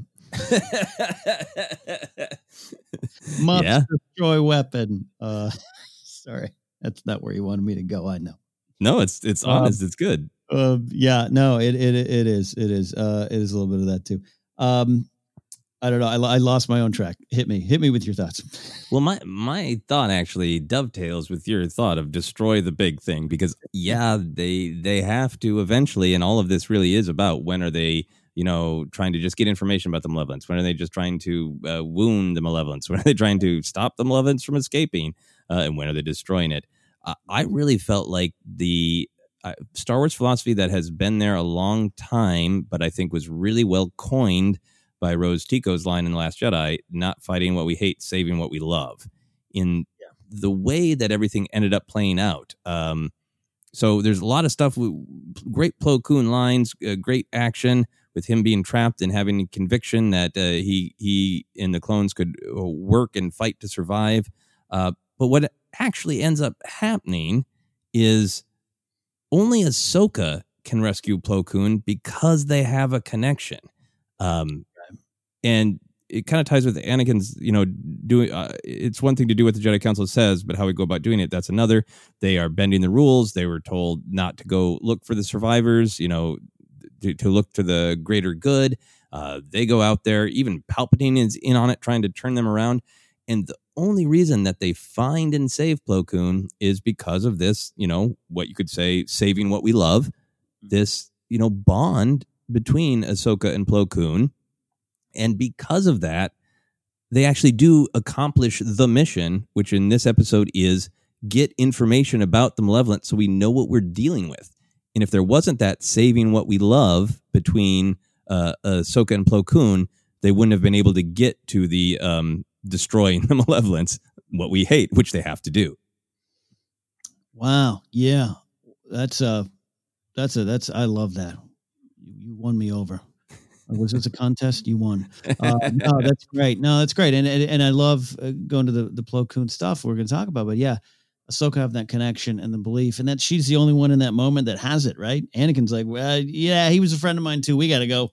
Must destroy weapon. Sorry, that's not where you wanted me to go. I know. No, it's honest. It's good. Yeah, no, it is. It is a little bit of that too. I don't know. I lost my own track. Hit me with your thoughts. Well, my thought actually dovetails with your thought of destroy the big thing, because they have to eventually, and all of this really is about when are they trying to just get information about the Malevolence? When are they just trying to wound the Malevolence? When are they trying to stop the Malevolence from escaping? And when are they destroying it? I really felt like the Star Wars philosophy that has been there a long time, but I think was really well coined by Rose Tico's line in The Last Jedi, not fighting what we hate, saving what we love. In the way that everything ended up playing out. So there's a lot of stuff, great Plo Koon lines, great action, with him being trapped and having conviction that he and the clones could work and fight to survive. But what actually ends up happening is only Ahsoka can rescue Plo Koon because they have a connection. And it kind of ties with Anakin's, doing. It's one thing to do what the Jedi Council says, but how we go about doing it, that's another. They are bending the rules. They were told not to go look for the survivors, to look to the greater good. They go out there. Even Palpatine is in on it, trying to turn them around. And the only reason that they find and save Plo Koon is because of this, what you could say, saving what we love. This, bond between Ahsoka and Plo Koon. And because of that, they actually do accomplish the mission, which in this episode is get information about the Malevolent so we know what we're dealing with. And if there wasn't that saving what we love between Ahsoka and Plo Koon, they wouldn't have been able to get to the destroying the Malevolence, what we hate, which they have to do. Wow. Yeah. That's I love that. You won me over. Was this a contest? You won. No, that's great. No, that's great. And I love going to the Plo Koon stuff we're going to talk about. But yeah, Ahsoka have that connection and the belief, and that she's the only one in that moment that has it, right? Anakin's like, well, yeah, he was a friend of mine too. We got to go.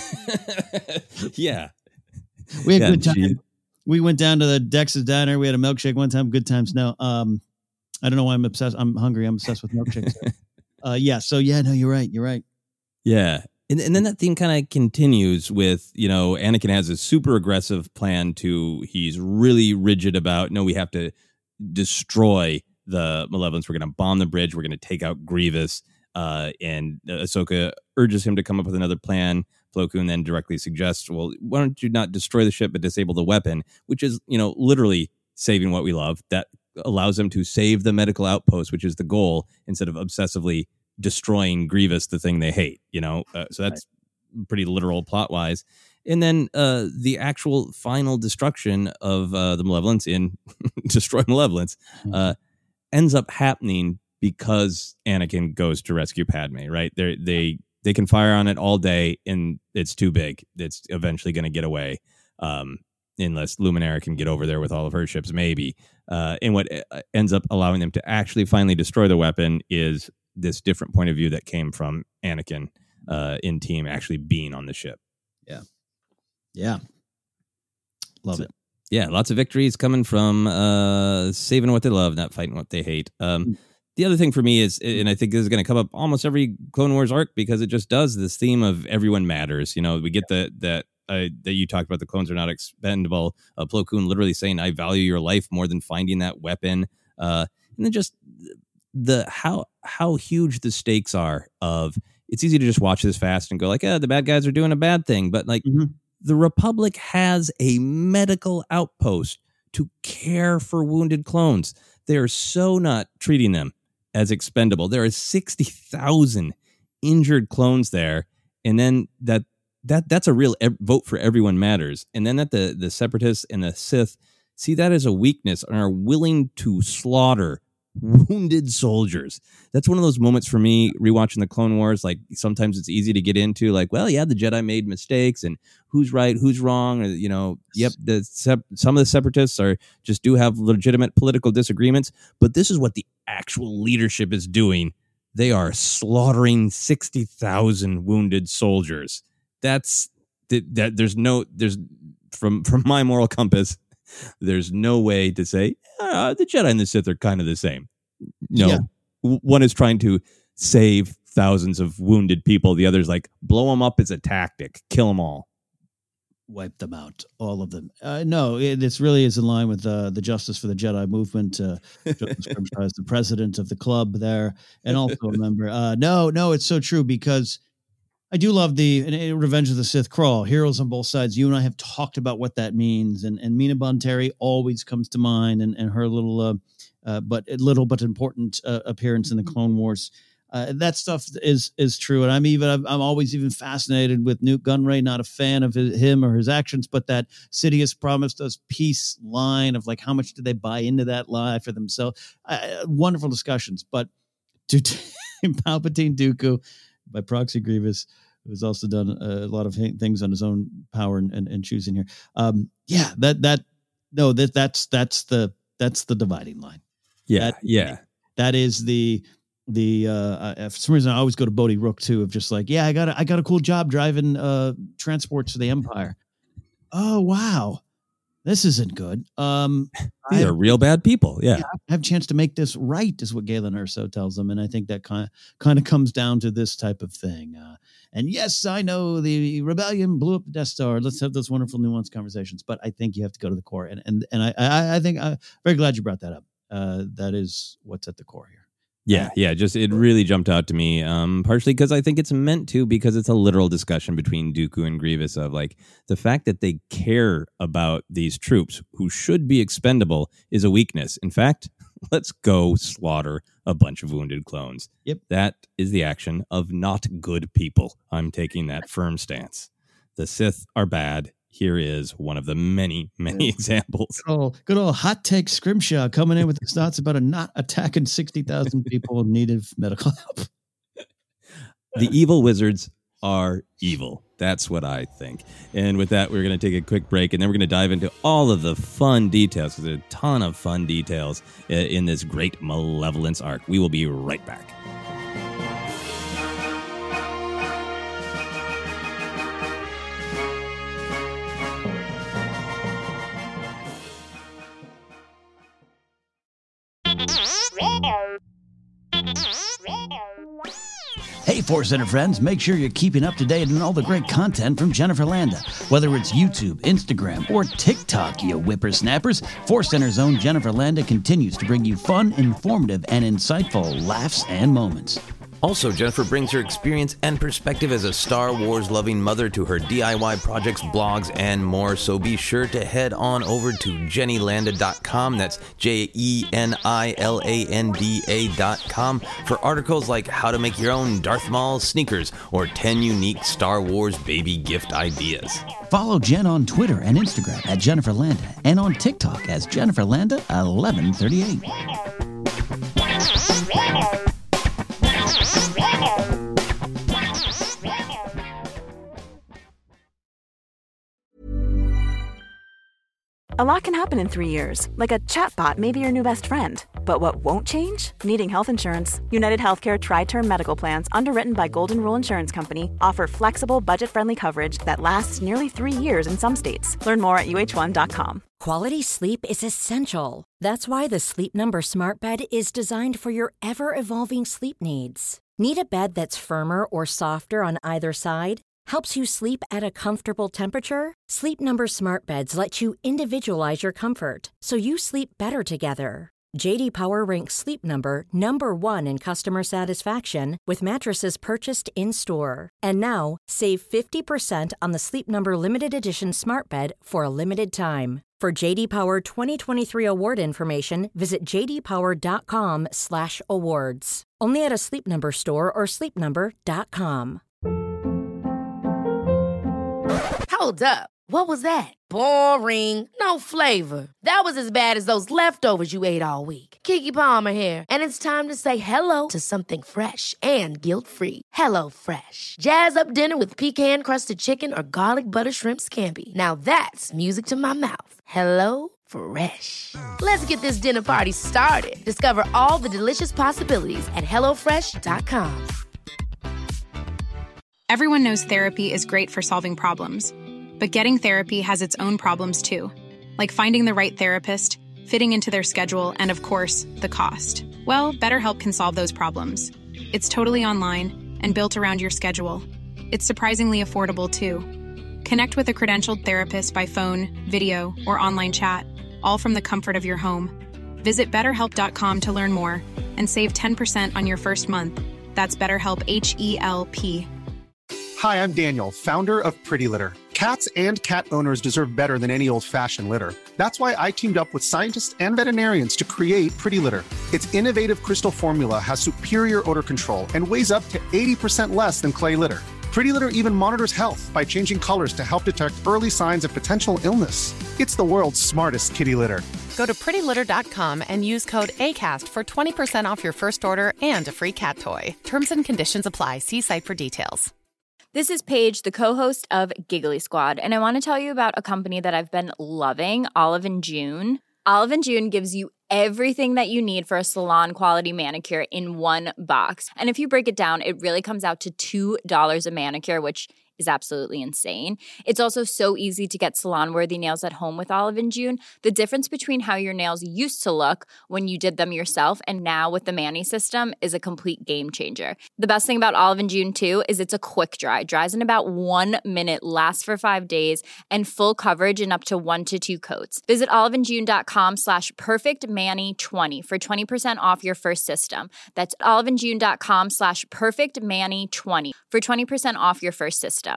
Yeah. We had a good time. We went down to the Dex's Diner. We had a milkshake one time. Good times. No, I don't know why I'm obsessed. I'm hungry. I'm obsessed with milkshakes. Yeah. So yeah, no, you're right. You're right. Yeah. And then that theme kind of continues with, Anakin has a super aggressive plan he's really rigid about, no, we have to destroy the Malevolence. We're going to bomb the bridge. We're going to take out Grievous. And Ahsoka urges him to come up with another plan. Plo Koon then directly suggests, well, why don't you not destroy the ship, but disable the weapon, which is, literally saving what we love. That allows them to save the medical outpost, which is the goal, instead of obsessively destroying Grievous, the thing they hate, so that's pretty literal plot wise. And then the actual final destruction of the Malevolence in Destroy Malevolence ends up happening because Anakin goes to rescue Padme, right? They can fire on it all day and it's too big. It's eventually going to get away. Unless Luminara can get over there with all of her ships, maybe. And what ends up allowing them to actually finally destroy the weapon is this different point of view that came from Anakin in team actually being on the ship. Yeah. Yeah. Love it. Yeah. Lots of victories coming from saving what they love, not fighting what they hate. The other thing for me is, and I think this is going to come up almost every Clone Wars arc because it just does this theme of everyone matters. We get that you talked about, the clones are not expendable. Plo Koon literally saying, I value your life more than finding that weapon. And then just how huge the stakes are of, it's easy to just watch this fast and go like, the bad guys are doing a bad thing. But like the Republic has a medical outpost to care for wounded clones. They are so not treating them as expendable. There are 60,000 injured clones there. And then that's a real vote for everyone matters. And then that the Separatists and the Sith see that as a weakness and are willing to slaughter wounded soldiers. That's one of those moments for me rewatching the Clone Wars. Like sometimes it's easy to get into like, well, yeah, the Jedi made mistakes and who's right, who's wrong. Or, yep, some of the Separatists do have legitimate political disagreements, but this is what the actual leadership is doing. They are slaughtering 60,000 wounded soldiers. There's from my moral compass, there's no way to say the Jedi and the Sith are kind of the same. One is trying to save thousands of wounded people. The other's like blow them up as a tactic, kill them all, wipe them out, all of them. No, this really is in line with the Justice for the Jedi movement. Justice Grimshaw is the president of the club there, and also a member. No, it's so true because I do love the Revenge of the Sith crawl. Heroes on both sides. You and I have talked about what that means, and Mina Bonteri always comes to mind, and her little but important appearance in the Clone Wars. That stuff is true, and I'm always even fascinated with Newt Gunray. Not a fan of him or his actions, but that Sidious promised us peace line of like how much did they buy into that lie for themselves? Wonderful discussions, but to Palpatine Dooku by proxy Grievous, who's also done a lot of things on his own power and choosing here. That's the dividing line. That is the for some reason I always go to Bodhi Rook too, of just like, I got a cool job driving transports for the Empire. Oh wow, this isn't good. These are real bad people. Yeah, I have a chance to make this right, is what Galen Erso tells them, and I think that kind of comes down to this type of thing. And yes, I know the rebellion blew up the Death Star. Let's have those wonderful nuanced conversations, but I think you have to go to the core, and I think I'm very glad you brought that up. That is what's at the core here. Yeah. Just it really jumped out to me, partially because I think it's meant to, because it's a literal discussion between Dooku and Grievous of like the fact that they care about these troops who should be expendable is a weakness. In fact, let's go slaughter a bunch of wounded clones. Yep. That is the action of not good people. I'm taking that firm stance. The Sith are bad here is one of the many, many examples. Good old hot take Scrimshaw coming in with his thoughts about not attacking 60,000 people in need of medical help. The evil wizards are evil. That's what I think. And with that, we're going to take a quick break, and then we're going to dive into all of the fun details, because there's a ton of fun details in this great Malevolence arc. We will be right back. Hey, Force Center friends, make sure you're keeping up to date on all the great content from Jennifer Landa. Whether it's YouTube, Instagram, or TikTok, you whippersnappers, Force Center's own Jennifer Landa continues to bring you fun, informative, and insightful laughs and moments. Also, Jennifer brings her experience and perspective as a Star Wars-loving mother to her DIY projects, blogs, and more. So be sure to head on over to JennyLanda.com. That's JennyLanda.com for articles like how to make your own Darth Maul sneakers or 10 unique Star Wars baby gift ideas. Follow Jen on Twitter and Instagram at Jennifer Landa and on TikTok as Jennifer Landa 1138. A lot can happen in 3 years, like a chatbot may be your new best friend. But what won't change? Needing health insurance. United Healthcare Tri-Term Medical Plans, underwritten by Golden Rule Insurance Company, offer flexible, budget-friendly coverage that lasts nearly 3 years in some states. Learn more at uh1.com. Quality sleep is essential. That's why the Sleep Number Smart Bed is designed for your ever-evolving sleep needs. Need a bed that's firmer or softer on either side? Helps you sleep at a comfortable temperature? Sleep Number Smart Beds let you individualize your comfort, so you sleep better together. J.D. Power ranks Sleep Number number 1 in customer satisfaction with mattresses purchased in-store. And now, save 50% on the Sleep Number Limited Edition Smart Bed for a limited time. For J.D. Power 2023 award information, visit jdpower.com/awards. Only at a Sleep Number store or sleepnumber.com. Hold up. What was that? Boring. No flavor. That was as bad as those leftovers you ate all week. Keke Palmer here, and it's time to say hello to something fresh and guilt-free. Hello Fresh. Jazz up dinner with pecan-crusted chicken or garlic butter shrimp scampi. Now that's music to my mouth. Hello Fresh. Let's get this dinner party started. Discover all the delicious possibilities at hellofresh.com. Everyone knows therapy is great for solving problems. But getting therapy has its own problems too, like finding the right therapist, fitting into their schedule, and of course, the cost. Well, BetterHelp can solve those problems. It's totally online and built around your schedule. It's surprisingly affordable too. Connect with a credentialed therapist by phone, video, or online chat, all from the comfort of your home. Visit BetterHelp.com to learn more and save 10% on your first month. That's BetterHelp, H-E-L-P. Hi, I'm Daniel, founder of Pretty Litter. Cats and cat owners deserve better than any old-fashioned litter. That's why I teamed up with scientists and veterinarians to create Pretty Litter. Its innovative crystal formula has superior odor control and weighs up to 80% less than clay litter. Pretty Litter even monitors health by changing colors to help detect early signs of potential illness. It's the world's smartest kitty litter. Go to prettylitter.com and use code ACAST for 20% off your first order and a free cat toy. Terms and conditions apply. See site for details. This is Paige, the co-host of Giggly Squad, and I want to tell you about a company that I've been loving, Olive & June. Olive & June gives you everything that you need for a salon-quality manicure in one box. And if you break it down, it really comes out to $2 a manicure, which is absolutely insane. It's also so easy to get salon-worthy nails at home with Olive & June. The difference between how your nails used to look when you did them yourself and now with the Mani system is a complete game changer. The best thing about Olive & June, too, is it's a quick dry. Dries in about 1 minute, lasts for 5 days, and full coverage in up to 1 to 2 coats. Visit oliveandjune.com/perfectmani20 for 20% off your first system. That's oliveandjune.com/perfectmani20 for 20% off your first system.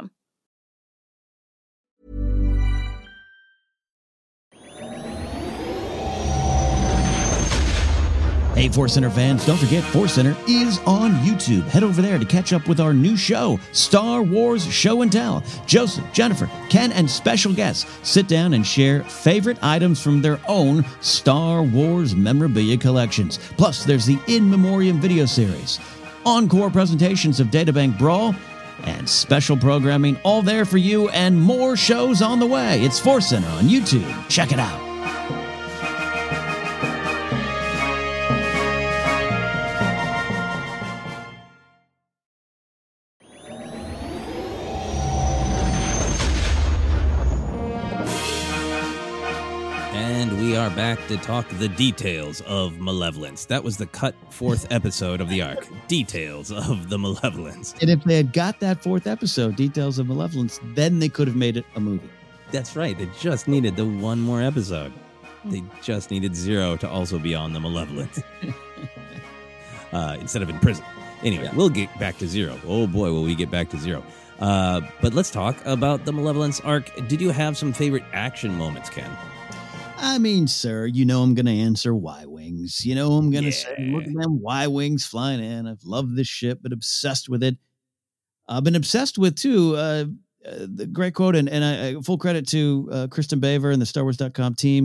Hey, Force Center fans, don't forget Force Center is on YouTube. Head over there to catch up with our new show, Star Wars Show and Tell. Joseph, Jennifer, Ken, and special guests sit down and share favorite items from their own Star Wars memorabilia collections. Plus, there's the In Memoriam video series, encore presentations of Databank Brawl, and special programming all there for you, and more shows on the way. It's Force Center on YouTube. Check it out. We are back to talk the details of Malevolence. That was the cut fourth episode of the arc. Details of the Malevolence. And if they had got that fourth episode, Details of Malevolence, then they could have made it a movie. That's right. They just needed the one more episode. They just needed Zero to also be on the Malevolence. Instead of in prison. Anyway, We'll get back to Zero. Oh boy, will we get back to Zero. But let's talk about the Malevolence arc. Did you have some favorite action moments, Ken? I mean, sir, you know I'm going to answer Y-Wings. You know I'm going to say, look at them Y-Wings flying in. I've loved this ship, been obsessed with it. I've been obsessed with, too, the great quote, and I full credit to Kristen Baver and the StarWars.com team.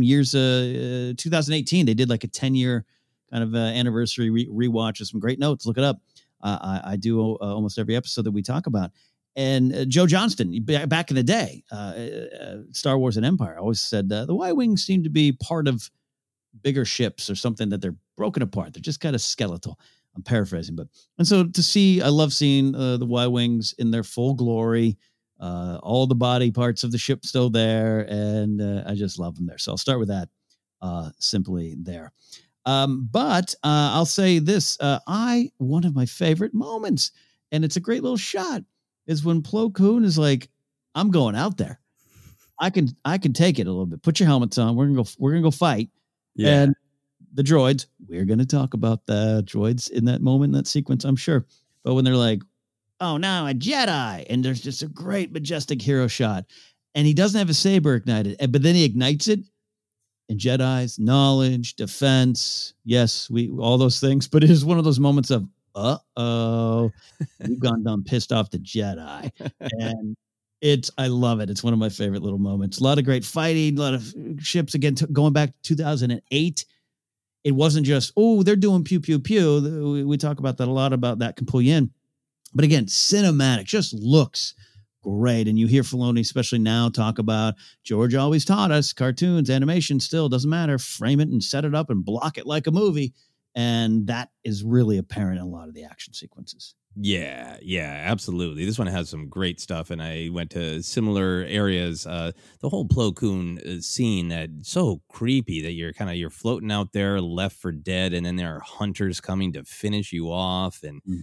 2018, they did like a 10-year kind of anniversary rewatch of some great notes. Look it up. I do almost every episode that we talk about. And Joe Johnston, back in the day, Star Wars and Empire, always said the Y-Wings seem to be part of bigger ships or something, that they're broken apart. They're just kind of skeletal. I'm paraphrasing, and so I love seeing the Y-Wings in their full glory, all the body parts of the ship still there, and I just love them there. So I'll start with that simply there. But I'll say this, one of my favorite moments, and it's a great little shot, is when Plo Koon is like, I'm going out there. I can take it a little bit. Put your helmets on. We're gonna go fight. Yeah. And the droids, we're gonna talk about the droids in that moment, in that sequence, I'm sure. But when they're like, oh, now a Jedi, and there's just a great majestic hero shot, and he doesn't have a saber ignited, but then he ignites it, and Jedi's knowledge, defense, yes, all those things. But it is one of those moments of, uh-oh, we've gone down pissed off the Jedi. And I love it. It's one of my favorite little moments. A lot of great fighting, a lot of ships. Again, going back to 2008, it wasn't just, they're doing pew, pew, pew. We talk about that a lot, about that can pull you in. But again, cinematic, just looks great. And you hear Filoni, especially now, talk about, George always taught us, cartoons, animation, still doesn't matter. Frame it and set it up and block it like a movie. And that is really apparent in a lot of the action sequences. Yeah, absolutely. This one has some great stuff, and I went to similar areas. The whole Plo Koon scene, that's so creepy that you're floating out there, left for dead, and then there are hunters coming to finish you off, and and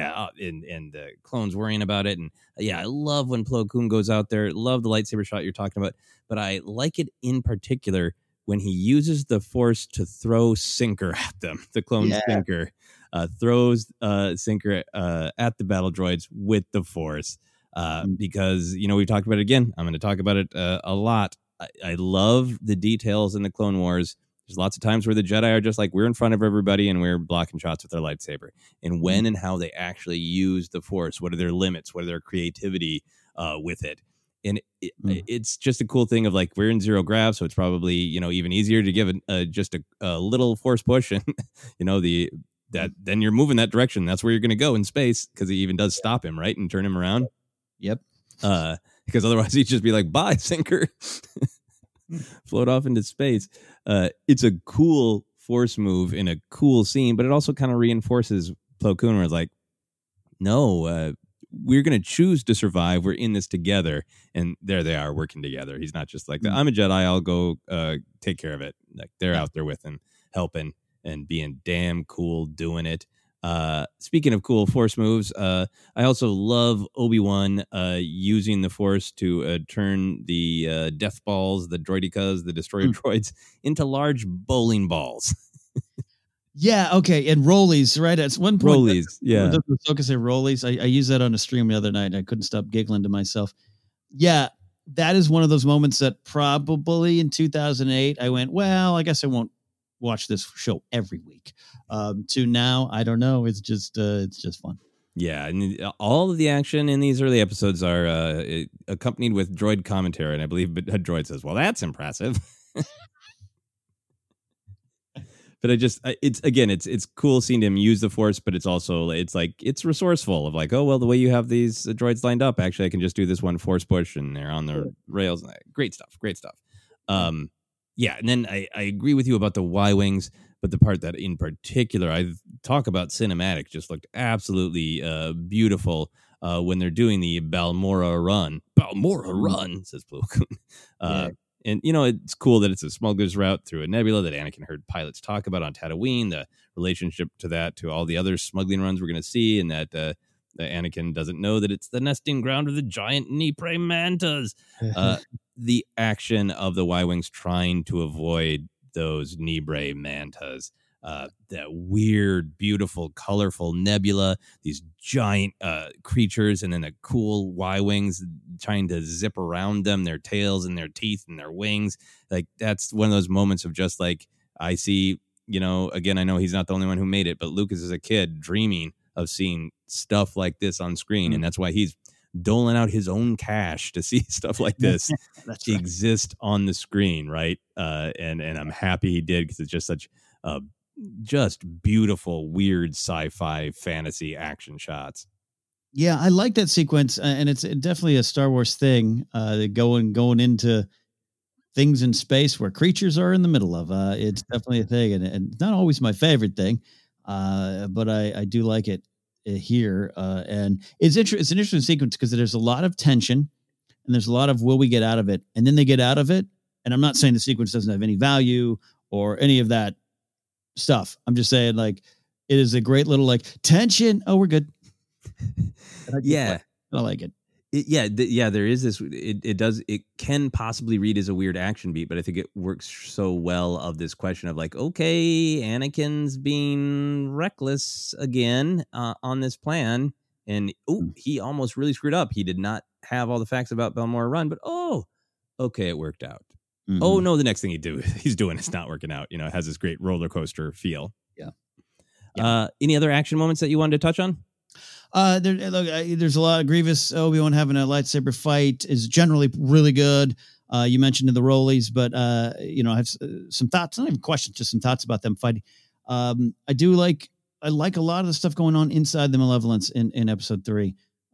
the clones worrying about it. And I love when Plo Koon goes out there. Love the lightsaber shot you're talking about, but I like it in particular when he uses the Force to throw Sinker at them, the clone Sinker, throws Sinker at the battle droids with the Force. Because, we've talked about it again. I'm going to talk about it a lot. I love the details in the Clone Wars. There's lots of times where the Jedi are just like, we're in front of everybody and we're blocking shots with their lightsaber. And when and how they actually use the Force, what are their limits? What are their creativity with it? And it's just a cool thing of like, we're in zero grav, so it's probably, even easier to give just a little Force push, and then you're moving that direction. That's where you're going to go in space, because he even does stop him, right, and turn him around. Yep. Because otherwise he'd just be like, bye, Sinker. Float off into space. It's a cool Force move in a cool scene, but it also kind of reinforces Plo Koon, where it's like, no, we're going to choose to survive. We're in this together. And there they are working together. He's not just like, I'm a Jedi, I'll go take care of it. Like, they're out there with him, helping and being damn cool doing it. Speaking of cool Force moves, I also love Obi-Wan using the Force to turn the death balls, the droidicas, the destroyer droids, into large bowling balls. Yeah, okay, and rollies, right? At one point, rollies, yeah. Ahsoka say rollies. I used that on a stream the other night, and I couldn't stop giggling to myself. Yeah, that is one of those moments that probably in 2008 I went, well, I guess I won't watch this show every week. To now, I don't know. It's just fun. Yeah, and all of the action in these early episodes are accompanied with droid commentary, and I believe a droid says, "Well, that's impressive." But it's cool seeing him use the Force, but it's also it's resourceful of like, oh well, the way you have these droids lined up, actually, I can just do this one Force push, and they're on the rails. Great stuff. Yeah, and then I agree with you about the Y-wings. But the part that in particular I talk about cinematic just looked absolutely beautiful when they're doing the Balmorra run. Balmorra run, says Plo Koon. And, it's cool that it's a smuggler's route through a nebula that Anakin heard pilots talk about on Tatooine, the relationship to that, to all the other smuggling runs we're going to see, and that Anakin doesn't know that it's the nesting ground of the giant Nipre mantas. The action of the Y-wings trying to avoid those Nipre mantas, that weird, beautiful, colorful nebula, these giant creatures, and then the cool Y-wings trying to zip around them, their tails and their teeth and their wings. Like, that's one of those moments of just like, I see, again, I know he's not the only one who made it, but Lucas is a kid dreaming of seeing stuff like this on screen. And that's why he's doling out his own cash to see stuff like this exist on the screen, right? And I'm happy he did, because it's just such just beautiful, weird sci-fi fantasy action shots. Yeah, I like that sequence, and it's definitely a Star Wars thing. Going into things in space where creatures are in the middle of. It's definitely a thing, and not always my favorite thing, but I do like it here. And it's an interesting sequence because there's a lot of tension, and there's a lot of will we get out of it, and then they get out of it. And I'm not saying the sequence doesn't have any value or any of that stuff. I'm just saying, like, it is a great little like tension. Oh, we're good. Yeah, I like it. There is this. It can possibly read as a weird action beat, but I think it works so well of this question of like, okay, Anakin's being reckless again on this plan, and he almost really screwed up. He did not have all the facts about Balmorra Run, but okay, it worked out. Mm-hmm. Oh no, the next thing he's doing is not working out. It has this great roller coaster feel. Yeah. Any other action moments that you wanted to touch on? There's a lot of Grievous Obi-Wan having a lightsaber fight is generally really good. You mentioned the Rollies, but I have some thoughts, not even questions, just some thoughts about them fighting. I like a lot of the stuff going on inside the Malevolence in episode 3.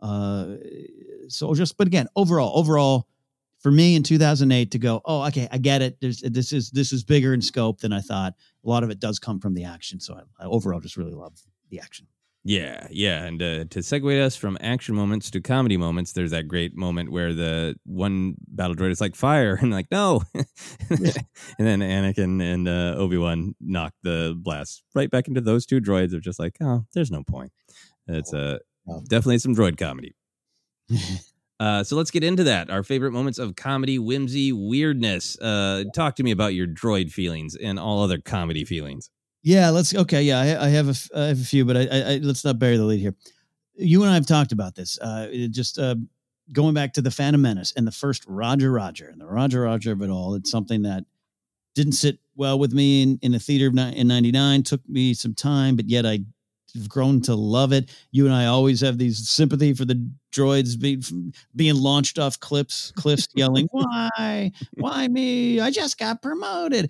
But again, overall, for me in 2008 to go, oh, okay, I get it. This is bigger in scope than I thought. A lot of it does come from the action, so I overall just really love the action. Yeah. And to segue us from action moments to comedy moments, there's that great moment where the one battle droid is like, fire, and like, no. And then Anakin and Obi-Wan knock the blast right back into those two droids of just like, oh, there's no point. It's definitely some droid comedy. So let's get into that. Our favorite moments of comedy, whimsy, weirdness. Talk to me about your droid feelings and all other comedy feelings. Yeah, I have a few, but I let's not bury the lead here. You and I have talked about this. Going back to the Phantom Menace and the first Roger and the Roger of it all. It's something that didn't sit well with me in the theater in 99. Took me some time, but yet I've grown to love it. You and I always have these sympathy for the droids being launched off cliffs yelling, why me? I just got promoted.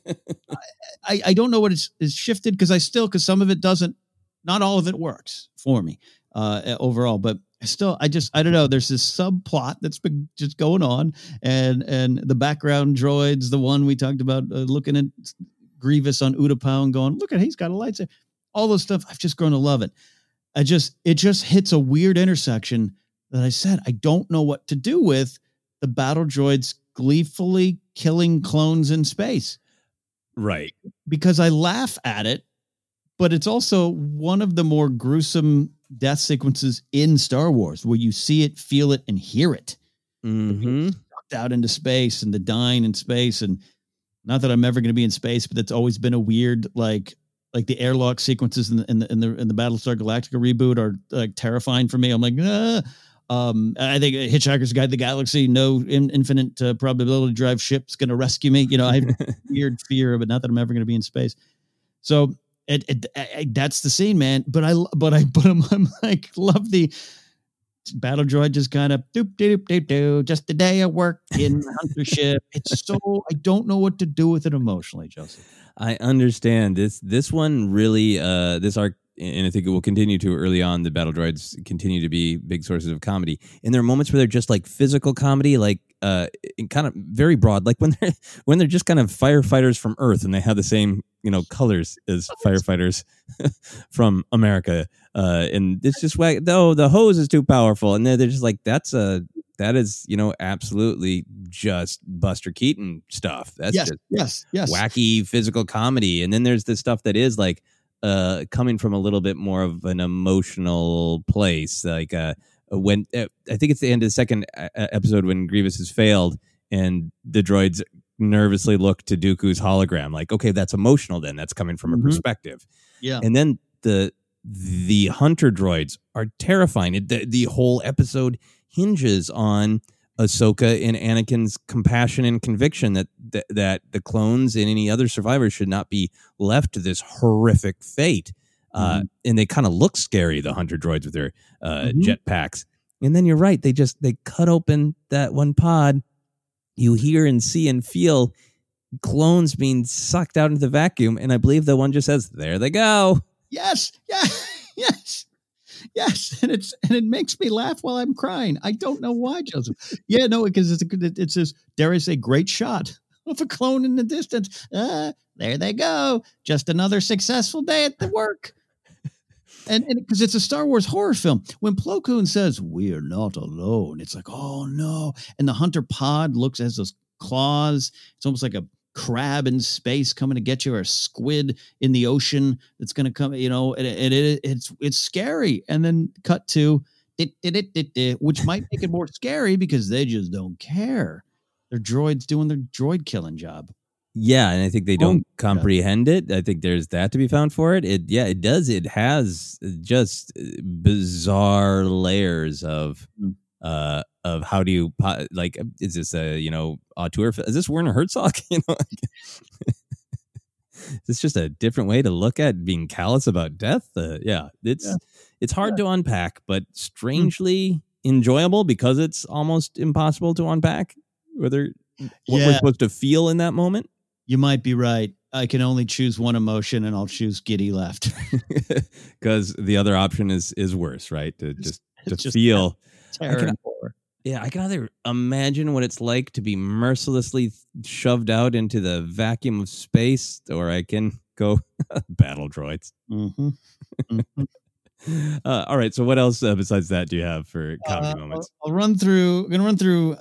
I don't know what is shifted because some of it doesn't, not all of it works for me overall, but I don't know. There's this subplot that's been just going on and the background droids, the one we talked about looking at Grievous on Utapau and going, look at, he's got a lightsaber. All those stuff, I've just grown to love it. It just hits a weird intersection that I said, I don't know what to do with the battle droids gleefully killing clones in space. Right. Because I laugh at it, but it's also one of the more gruesome death sequences in Star Wars where you see it, feel it, and hear it. Mm-hmm. Sucked out into space and the dying in space. And not that I'm ever going to be in space, but that's always been a weird, like the airlock sequences in the Battlestar Galactica reboot are like terrifying for me. I'm like, I think Hitchhiker's Guide to the Galaxy, no infinite probability to drive ship's going to rescue me. You know, I have weird fear, but not that I'm ever going to be in space. So that's the scene, man. But I'm like, love the battle droid just kind of doop doop doop doop. Just a day of work in Hunter ship. It's so I don't know what to do with it emotionally, Joseph. I understand this one really this arc, and I think it will continue to early on. The battle droids continue to be big sources of comedy, and there are moments where they're just like physical comedy, like kind of very broad, like when they're just kind of firefighters from Earth, and they have the same colors as firefighters from America, and it's just the hose is too powerful, and they're just like that is absolutely just Buster Keaton stuff. That's yes, wacky physical comedy, and then there's the stuff that is like coming from a little bit more of an emotional place, like when I think it's the end of the second episode when Grievous has failed and the droids nervously look to Dooku's hologram, like, okay, that's emotional, then that's coming from a perspective. Yeah. And then the Hunter droids are terrifying. The whole episode hinges on Ahsoka and Anakin's compassion and conviction that the clones and any other survivors should not be left to this horrific fate. And they kind of look scary, the Hunter droids with their jetpacks. And then you're right, they cut open that one pod. You hear and see and feel clones being sucked out into the vacuum, and I believe the one just says, "There they go." Yes, and it makes me laugh while I'm crying. I don't know why, Joseph. Yeah, no, because it says, dare I say, great shot of a clone in the distance. There they go. Just another successful day at the work. And because it's a Star Wars horror film, when Plo Koon says, "We're not alone," it's like, oh no. And the Hunter pod has those claws. It's almost like a crab in space coming to get you, or a squid in the ocean that's going to come, it's scary. And then cut to which might make it more scary because they just don't care. They're droids doing their droid killing job. Yeah, and I think they don't comprehend it. I think there's that to be found for it. It does. It has just bizarre layers of how do you like? Is this a auteur? Is this Werner Herzog? Is this just a different way to look at being callous about death? It's hard to unpack, but strangely enjoyable because it's almost impossible to unpack what we're supposed to feel in that moment. You might be right. I can only choose one emotion, and I'll choose giddy laughter because the other option is worse, right? To feel terror and horror. Yeah, I can either imagine what it's like to be mercilessly shoved out into the vacuum of space, or I can go battle droids. All right. So what else besides that do you have for comedy moments? I'm going to run through.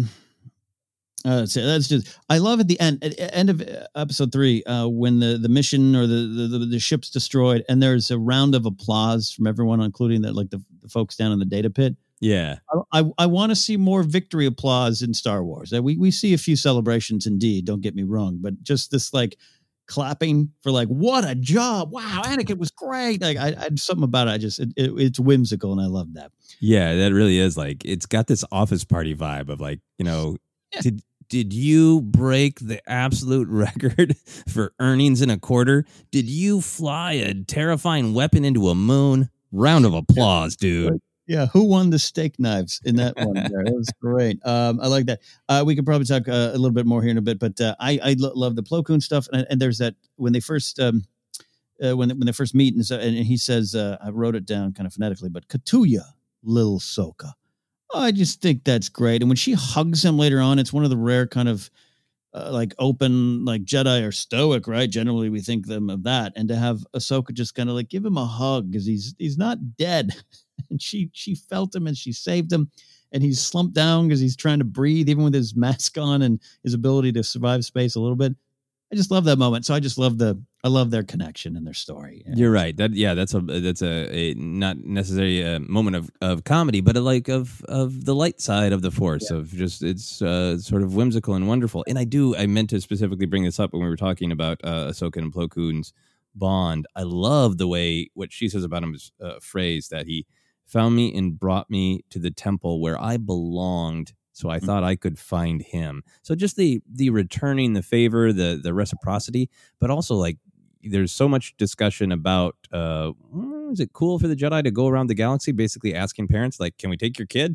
So that's just, I love at the end of episode 3, when the mission or the ship's destroyed, and there's a round of applause from everyone, including the folks down in the data pit. Yeah. I want to see more victory applause in Star Wars. We see a few celebrations indeed, don't get me wrong, but just this clapping for what a job. Wow, Anakin was great. I something about it. It's whimsical, and I love that. Yeah, that really is it's got this office party vibe of Did you break the absolute record for earnings in a quarter? Did you fly a terrifying weapon into a moon? Round of applause, dude. Yeah, who won the steak knives in that one? That was great. I like that. We could probably talk a little bit more here in a bit, but I love the Plo Koon stuff. And there's that when they first when they first meet, and he says, I wrote it down kind of phonetically, but Katuya, Lil Soka. I just think that's great. And when she hugs him later on, it's one of the rare kind of open, Jedi or stoic, right? Generally, we think them of that. And to have Ahsoka just kind of give him a hug because he's not dead. And she felt him and she saved him. And he's slumped down because he's trying to breathe, even with his mask on and his ability to survive space a little bit. I just love that moment. So I just love I love their connection and their story. You're right. That's a not necessarily a moment of comedy, but of the light side of the Force of just it's sort of whimsical and wonderful. And I meant to specifically bring this up when we were talking about Ahsoka and Plo Koon's bond. I love the way what she says about him is phrase that he found me and brought me to the temple where I belonged. So I thought I could find him. So just the returning the favor, the reciprocity, but also like there's so much discussion about is it cool for the Jedi to go around the galaxy basically asking parents, like, can we take your kid?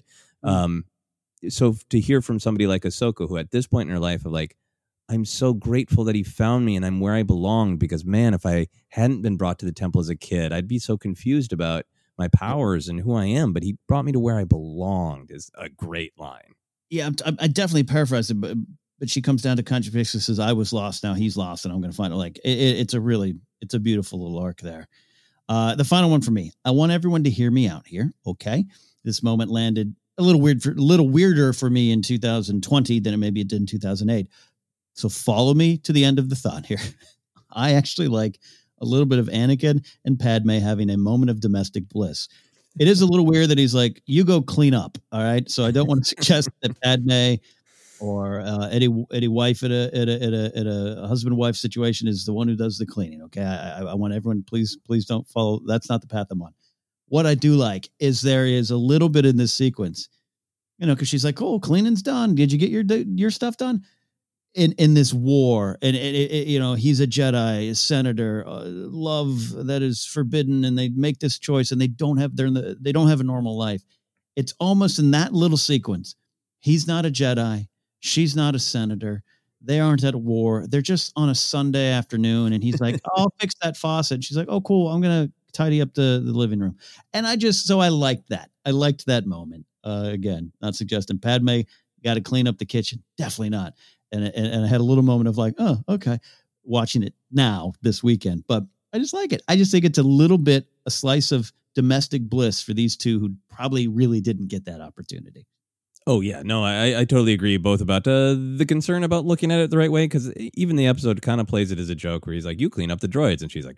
So to hear from somebody like Ahsoka, who at this point in her life of like, I'm so grateful that he found me and I'm where I belong, because man, if I hadn't been brought to the temple as a kid, I'd be so confused about my powers and who I am, but he brought me to where I belonged is a great line. Yeah, I definitely paraphrased it, but she comes down to contradiction, says, I was lost, now he's lost, and I'm going to find it. Like, it's a beautiful little arc there. The final one for me. I want everyone to hear me out here, okay? This moment landed a little weirder for me in 2020 than it maybe it did in 2008. So follow me to the end of the thought here. I actually like a little bit of Anakin and Padme having a moment of domestic bliss. It is a little weird that he's like, you go clean up. All right. So I don't want to suggest that Padme or any wife at a husband-wife situation is the one who does the cleaning. Okay. I want everyone, please don't follow. That's not the path I'm on. What I do like is there is a little bit in this sequence, because she's like, oh, cleaning's done. Did you get your stuff done? In this war, and he's a Jedi, a senator, love that is forbidden, and they make this choice, and they don't have a normal life. It's almost in that little sequence. He's not a Jedi. She's not a senator. They aren't at a war. They're just on a Sunday afternoon, and he's like, oh, I'll fix that faucet. She's like, oh, cool. I'm gonna tidy up the living room, and I liked that. I liked that moment. Again, not suggesting Padme got to clean up the kitchen. Definitely not. And I had a little moment of like, oh, okay, watching it now this weekend. But I just like it. I just think it's a slice of domestic bliss for these two who probably really didn't get that opportunity. Oh, yeah. No, I totally agree both about the concern about looking at it the right way, because even the episode kind of plays it as a joke where he's like, you clean up the droids. And she's like,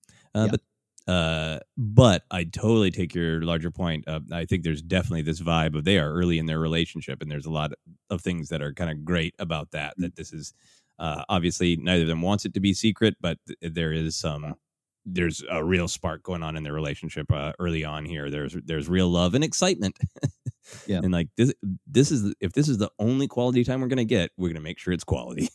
But I totally take your larger point. I think there's definitely this vibe of they are early in their relationship, and there's a lot of things that are kind of great about that this is obviously neither of them wants it to be secret, but there's a real spark going on in their relationship early on here. There's real love and excitement. Yeah. And like this is if this is the only quality time we're going to get, we're going to make sure it's quality.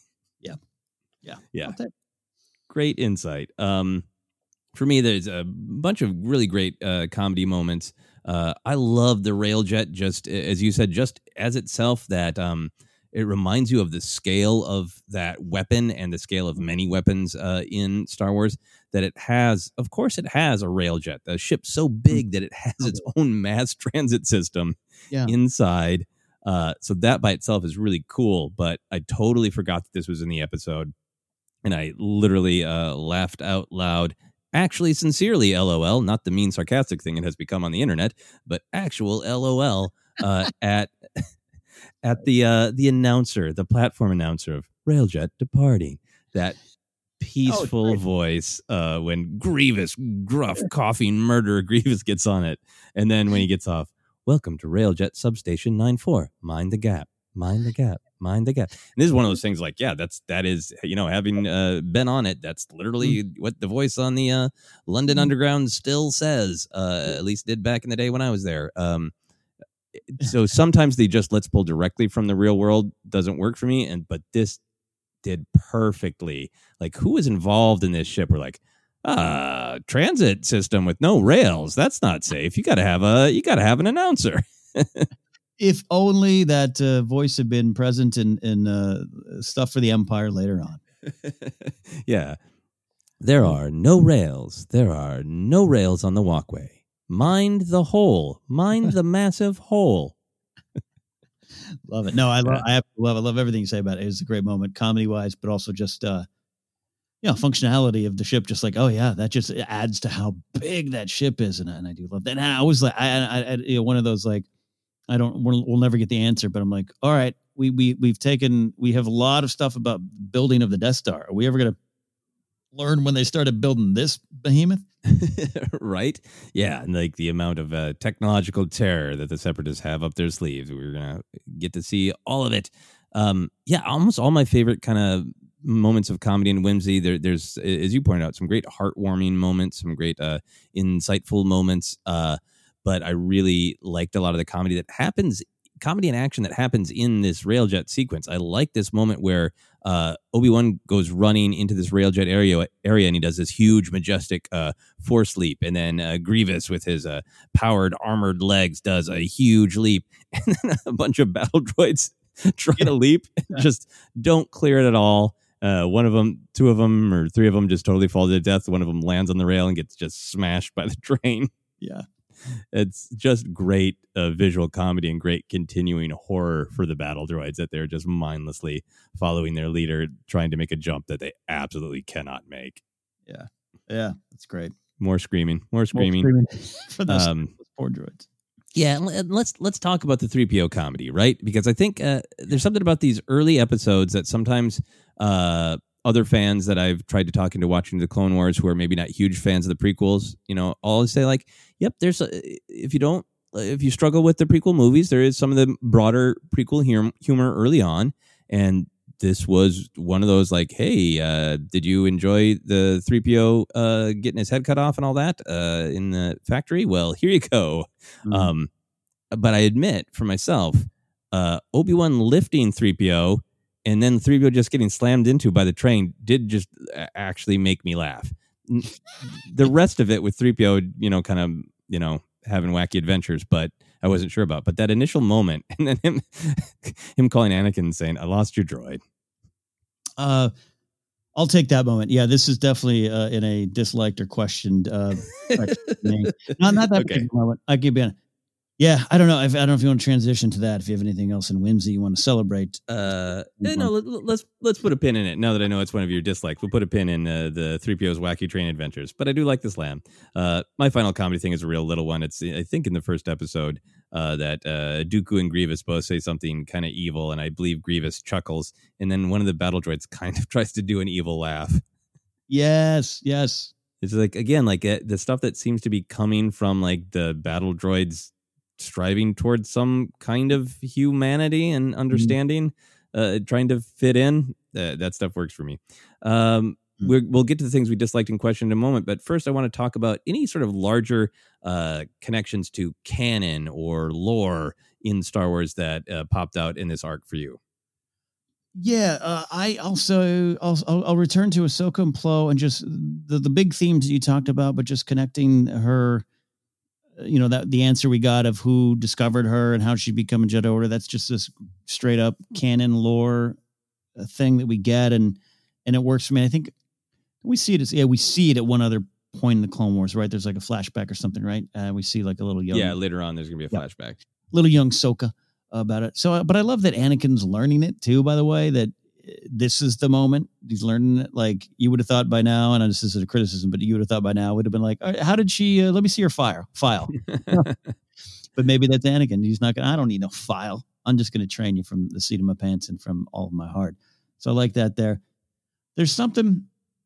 Yeah. Great insight. For me, there's a bunch of really great comedy moments. I love the Railjet, just as you said, just as itself, that it reminds you of the scale of that weapon and the scale of many weapons in Star Wars, that it has, of course, it has a Railjet, a ship so big that it has its own mass transit system inside. So that by itself is really cool, but I totally forgot that this was in the episode. And I literally laughed out loud. Actually, sincerely, LOL, not the mean sarcastic thing it has become on the internet, but actual LOL at the announcer, the platform announcer of Railjet departing. That peaceful voice when Grievous, gruff, coughing murderer Grievous gets on it. And then when he gets off, welcome to Railjet Substation 94. Mind the gap. Mind the gap. Mind the gap. And this is one of those things like, that is, having been on it, that's literally what the voice on the London Underground still says, at least did back in the day when I was there. So sometimes the just let's pull directly from the real world doesn't work for me. But this did perfectly. Like, who is involved in this ship? We're like, transit system with no rails. That's not safe. You got to have an announcer. If only that voice had been present in stuff for the Empire later on. Yeah. There are no rails. There are no rails on the walkway. Mind the hole. Mind the massive hole. Love it. No, I love everything you say about it. It's a great moment, comedy wise, but also just functionality of the ship. Just like, oh yeah, that just adds to how big that ship is, and I do love that. And I was like, I one of those like, we'll never get the answer, but I'm like, all right, we have a lot of stuff about building of the Death Star. Are we ever going to learn when they started building this behemoth? Right? Yeah. And like the amount of technological terror that the Separatists have up their sleeves. We're going to get to see all of it. Almost all my favorite kind of moments of comedy and whimsy. There's, as you pointed out, some great heartwarming moments, some great insightful moments. but I really liked a lot of the comedy and action that happens in this railjet sequence. I like this moment where Obi-Wan goes running into this railjet area and he does this huge, majestic force leap. And then Grievous with his powered, armored legs does a huge leap. And then a bunch of battle droids try to leap and just don't clear it at all. One of them, two of them, or three of them just totally fall to death. One of them lands on the rail and gets just smashed by the train. Yeah. It's just great visual comedy and great continuing horror for the battle droids that they're just mindlessly following their leader, trying to make a jump that they absolutely cannot make. Yeah. Yeah. That's great. More screaming. For those poor droids. Yeah, let's talk about the 3PO comedy, right? Because I think there's something about these early episodes that sometimes other fans that I've tried to talk into watching the Clone Wars who are maybe not huge fans of the prequels, always say like, yep, if you struggle with the prequel movies, there is some of the broader prequel humor early on. And this was one of those like, hey, did you enjoy the 3PO getting his head cut off and all that in the factory? Well, here you go. Mm-hmm. But I admit for myself, Obi-Wan lifting 3PO and then 3PO just getting slammed into by the train did just actually make me laugh. The rest of it with 3PO, kind of, having wacky adventures, but I wasn't sure about. But that initial moment and then him calling Anakin and saying, "I lost your droid." I'll take that moment. Yeah, this is definitely in a disliked or questioned. Not that okay. Moment. I give you. Yeah, I don't know. I don't know if you want to transition to that. If you have anything else in whimsy you want to celebrate. No, let's put a pin in it. Now that I know it's one of your dislikes, we'll put a pin in the 3PO's wacky train adventures. But I do like the slam. My final comedy thing is a real little one. It's I think in the first episode that Dooku and Grievous both say something kind of evil, and I believe Grievous chuckles, and then one of the battle droids kind of tries to do an evil laugh. Yes. It's like again like the stuff that seems to be coming from like the battle droids striving towards some kind of humanity and understanding, trying to fit in. That stuff works for me. We'll get to the things we disliked and questioned in a moment, but first I want to talk about any sort of larger connections to canon or lore in Star Wars that popped out in this arc for you. Yeah, I'll return to Ahsoka and Plo and just the big themes that you talked about, but just connecting her. That the answer we got of who discovered her and how she become a Jedi Order. That's just this straight up canon lore thing that we get. And it works for me. I think we see it we see it at one other point in the Clone Wars, right? There's like a flashback or something, right? We see like a little young. Yeah. Later on, there's going to be a flashback. Little young Ahsoka about it. So, but I love that Anakin's learning it too, by the way, that this is the moment he's learning it. Like you would have thought by now, and this is a criticism, but you would have thought by now would have been like, how did she, let me see her file. But maybe that's Anakin. He's not going to, I don't need no file. I'm just going to train you from the seat of my pants and from all of my heart. So I like that there. There's something,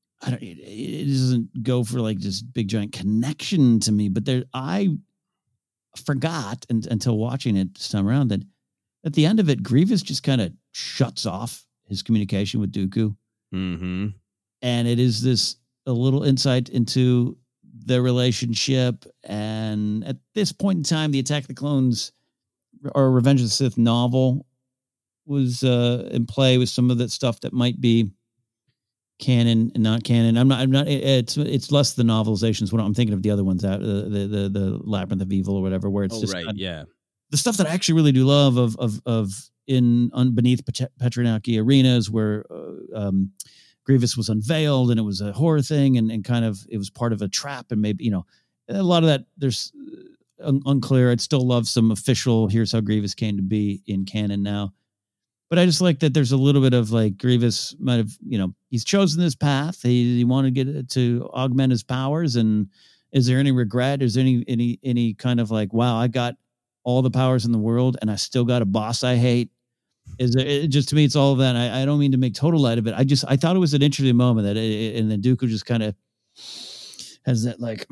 it doesn't go for like this big giant connection to me, but I forgot until watching it this time around that at the end of it, Grievous just kind of shuts off his communication with Dooku. Mm-hmm. And it is a little insight into their relationship. And at this point in time, the Attack of the Clones or Revenge of the Sith novel was in play with some of that stuff that might be canon and not canon. I'm not, it's less the novelizations. What I'm thinking of the other ones out, the Labyrinth of Evil or whatever, where it's yeah. The stuff that I actually really do love of beneath Petranaki arenas where Grievous was unveiled and it was a horror thing and kind of it was part of a trap and maybe a lot of that there's unclear. I'd still love some official here's how Grievous came to be in canon now, but I just like that there's a little bit of like Grievous might have he's chosen this path. He wanted to get to augment his powers, and is there any regret? Is there any kind of like, wow, I got all the powers in the world and I still got a boss I hate? Just to me, it's all of that. I don't mean to make total light of it. I thought it was an interesting moment that, and then Dooku just kind of has that like,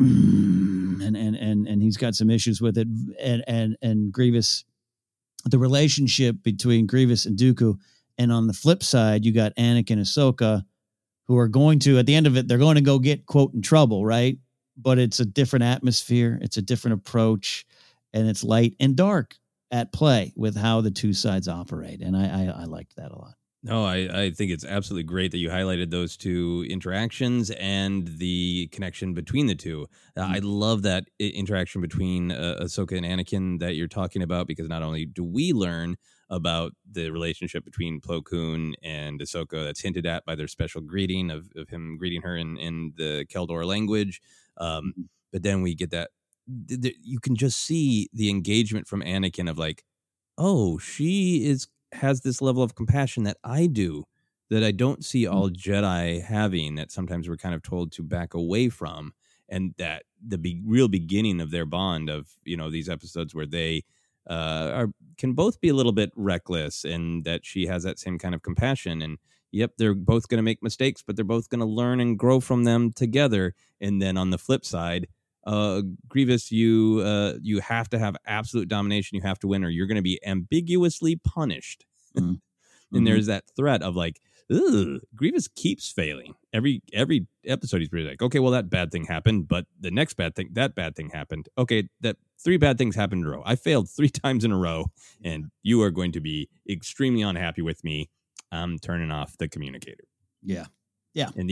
and he's got some issues with it. And Grievous, the relationship between Grievous and Dooku. And on the flip side, you got Anakin and Ahsoka who are going to, at the end of it, they're going to go get quote in trouble, right? but it's a different atmosphere. It's a different approach, and it's light and dark at play with how the two sides operate. And I liked that a lot. No, I think it's absolutely great that you highlighted those two interactions and the connection between the two. I love that interaction between Ahsoka and Anakin that you're talking about, because not only do we learn about the relationship between Plo Koon and Ahsoka that's hinted at by their special greeting of him greeting her in the Keldor language, but then we get that you can just see the engagement from Anakin of like, oh, she has this level of compassion that I do, that I don't see all Jedi having, that sometimes we're kind of told to back away from. And that the real beginning of their bond of, these episodes where they can both be a little bit reckless, and that she has that same kind of compassion. And yep, they're both going to make mistakes, but they're both going to learn and grow from them together. And then on the flip side, Grievous, you have to have absolute domination. You have to win, or you're going to be ambiguously punished. And there's that threat of like, ugh, Grievous keeps failing. Every episode he's really like, okay, well, that bad thing happened, but the next bad thing happened. Okay, that 3 bad things happened in a row. I failed 3 times in a row, and you are going to be extremely unhappy with me. I'm turning off the communicator. Yeah. And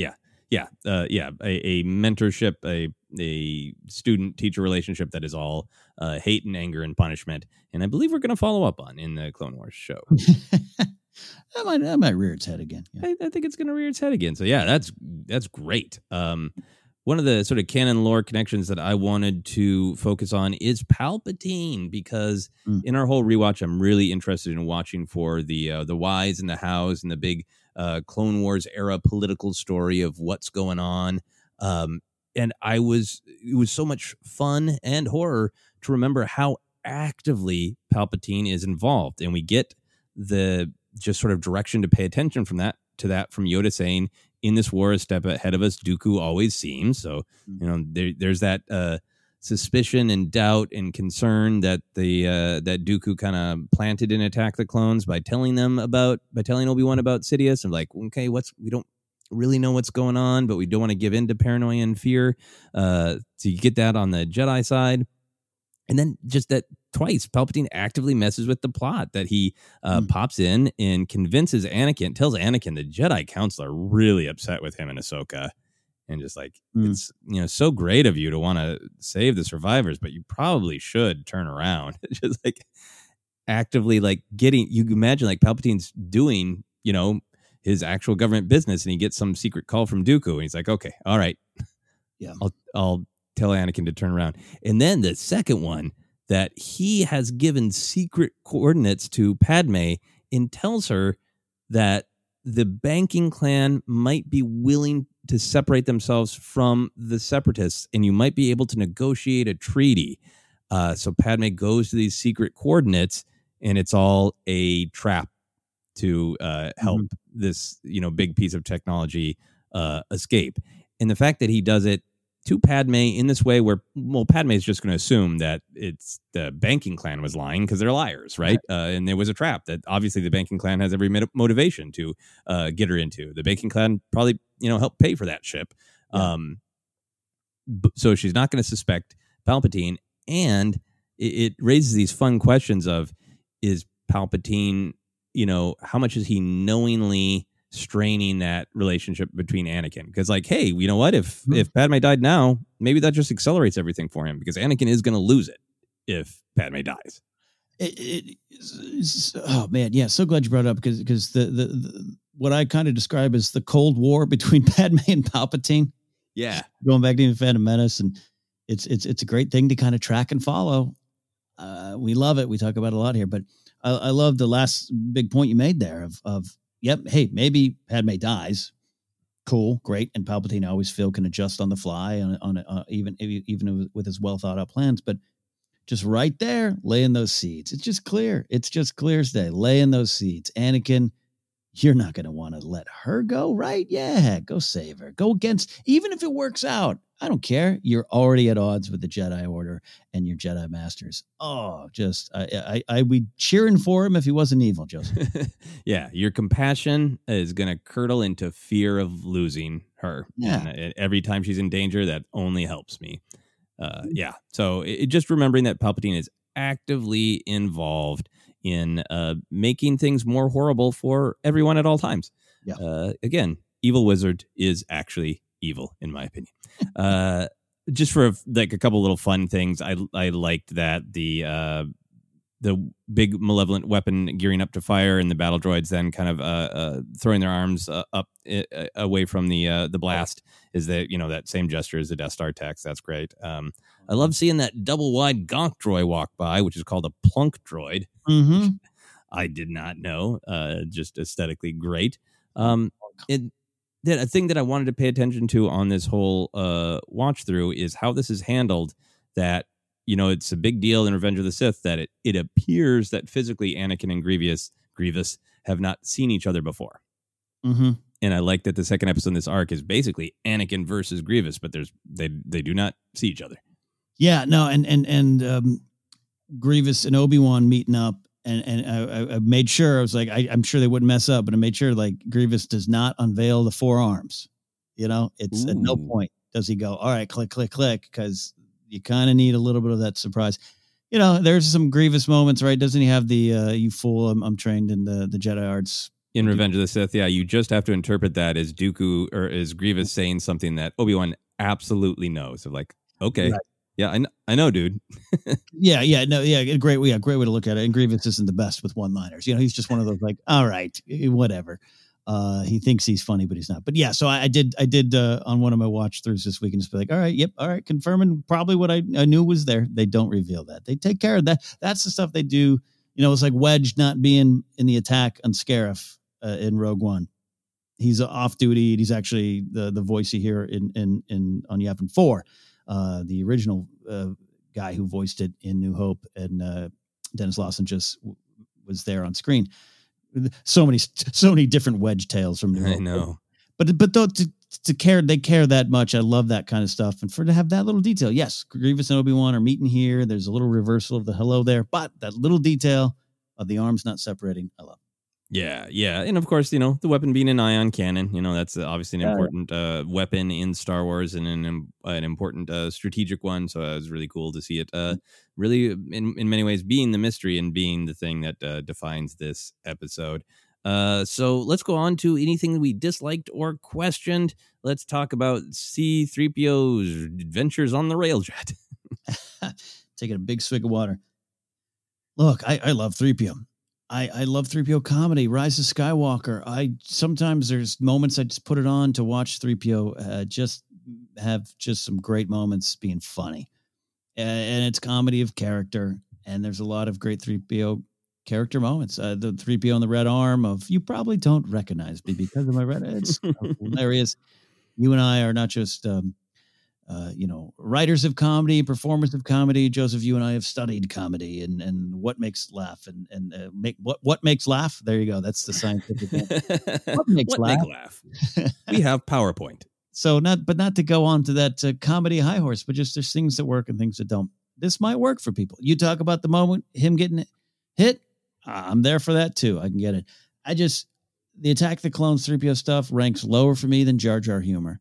a mentorship, a student-teacher relationship that is all hate and anger and punishment. And I believe we're going to follow up on in the Clone Wars show. That might rear its head again. Yeah. I think it's going to rear its head again. So yeah, that's great. One of the sort of canon lore connections that I wanted to focus on is Palpatine, because in our whole rewatch, I'm really interested in watching for the whys and the hows and the big Clone Wars era political story of what's going on. And it was so much fun and horror to remember how actively Palpatine is involved. And we get the just sort of direction to pay attention from Yoda saying, in this war, a step ahead of us, Dooku always seems. So, there's that suspicion and doubt and concern that that Dooku kind of planted in Attack the Clones by telling Obi-Wan about Sidious, and like, okay, we don't really know what's going on, but we don't want to give in to paranoia and fear. So you get that on the Jedi side. And then just that twice, Palpatine actively messes with the plot, that he pops in and convinces Anakin, tells Anakin the Jedi Council are really upset with him and Ahsoka. And just like, it's, so great of you to want to save the survivors, but you probably should turn around. Just like actively like you imagine like Palpatine's doing, his actual government business, and he gets some secret call from Dooku, and he's like, okay, all right. Yeah. I'll tell Anakin to turn around. And then the second one, that he has given secret coordinates to Padme and tells her that the banking clan might be willing to separate themselves from the separatists, and you might be able to negotiate a treaty. So Padme goes to these secret coordinates, and it's all a trap to help this, big piece of technology escape. And the fact that he does it to Padme in this way, where, Padme is just going to assume that it's the banking clan was lying because they're liars, right? And there was a trap that obviously the banking clan has every motivation to get her into. The banking clan probably, helped pay for that ship. Yeah. So she's not going to suspect Palpatine. And it raises these fun questions of, is Palpatine, how much is he knowingly straining that relationship between Anakin? Because like, hey, you know what, if Padme died now, maybe that just accelerates everything for him, because Anakin is going to lose it if Padme dies. Oh man, yeah, so glad you brought it up, because the what I kind of describe as the Cold War between Padme and Palpatine, going back to the Phantom Menace, and it's a great thing to kind of track and follow. We love it. We talk about it a lot here, but I love the last big point you made there of yep, hey, maybe Padme dies. Cool, great. And Palpatine, I always feel, can adjust on the fly even with his well thought out plans. But just right there, laying those seeds. It's just clear. It's just clear as day. Laying those seeds. Anakin you're not going to want to let her go, right? Yeah, go save her. Go against, even if it works out. I don't care. You're already at odds with the Jedi Order and your Jedi Masters. Oh, just I'd be cheering for him if he wasn't evil, Joseph. Yeah, your compassion is going to curdle into fear of losing her. Yeah. And every time she's in danger, that only helps me. Yeah. So just remembering that Palpatine is actively involved in making things more horrible for everyone at all times. Yeah. Again, evil wizard is actually evil, in my opinion. Just for like a couple little fun things, I liked that the big malevolent weapon gearing up to fire, and the battle droids then kind of throwing their arms up away from the blast. Is that, you know, that same gesture as the Death Star text? That's great. I love seeing that double wide gonk droid walk by, which is called a plunk droid. Mm-hmm. I did not know. Just aesthetically great. A thing that I wanted to pay attention to on this whole watch through is how this is handled. That, you know, it's a big deal in Revenge of the Sith that it appears that physically Anakin and Grievous have not seen each other before. Mm-hmm. And I like that the second episode in this arc is basically Anakin versus Grievous, but they do not see each other. Yeah, no, and Grievous and Obi-Wan meeting up, and I made sure, I was like, I'm sure they wouldn't mess up, but I made sure, like, Grievous does not unveil the forearms. You know, it's at no point does he go, all right, click, click, click, because you kind of need a little bit of that surprise. You know, there's some Grievous moments, right? Doesn't he have the you fool, I'm trained in the Jedi arts. In Revenge of the Sith, yeah, you just have to interpret that as Dooku or as Grievous saying something that Obi-Wan absolutely knows. So like, okay, right. Yeah, I know, dude. Great way to look at it. And Grievous isn't the best with one-liners. You know, he's just one of those like, all right, whatever. He thinks he's funny, but he's not. But yeah, so I did on one of my watch throughs this week and just be like, all right, yep, all right, confirming probably what I knew was there. They don't reveal that. They take care of that. That's the stuff they do. You know, it's like Wedge not being in the attack on Scarif in Rogue One. He's off duty. He's actually the voice you hear in on Yavin 4. The original guy who voiced it in New Hope, and Dennis Lawson just was there on screen. So many different Wedge tales from New Hope. I know, but though to care, they care that much. I love that kind of stuff, and to have that little detail. Yes, Grievous and Obi-Wan are meeting here. There's a little reversal of the hello there, but that little detail of the arms not separating, I love. Yeah. And of course, you know, the weapon being an ion cannon, you know, that's obviously an important weapon in Star Wars, and an important strategic one. So it was really cool to see it really in many ways being the mystery and being the thing that defines this episode. So let's go on to anything that we disliked or questioned. Let's talk about C-3PO's adventures on the railjet. Taking a big swig of water. Look, I love 3PO. I love 3PO comedy, Rise of Skywalker. Sometimes there's moments I just put it on to watch 3PO just have just some great moments being funny. And it's comedy of character. And there's a lot of great 3PO character moments. The 3PO on the red arm of, you probably don't recognize me because of my red. It's hilarious. You and I are not just, writers of comedy, performers of comedy. Joseph, you and I have studied comedy and what makes laugh and make what makes laugh. There you go. That's the scientific answer. What makes laugh? We have PowerPoint. So not to go on to that comedy high horse, but just there's things that work and things that don't. This might work for people. You talk about the moment, him getting hit. I'm there for that too. I can get it. The Attack the Clones 3PO stuff ranks lower for me than Jar Jar humor.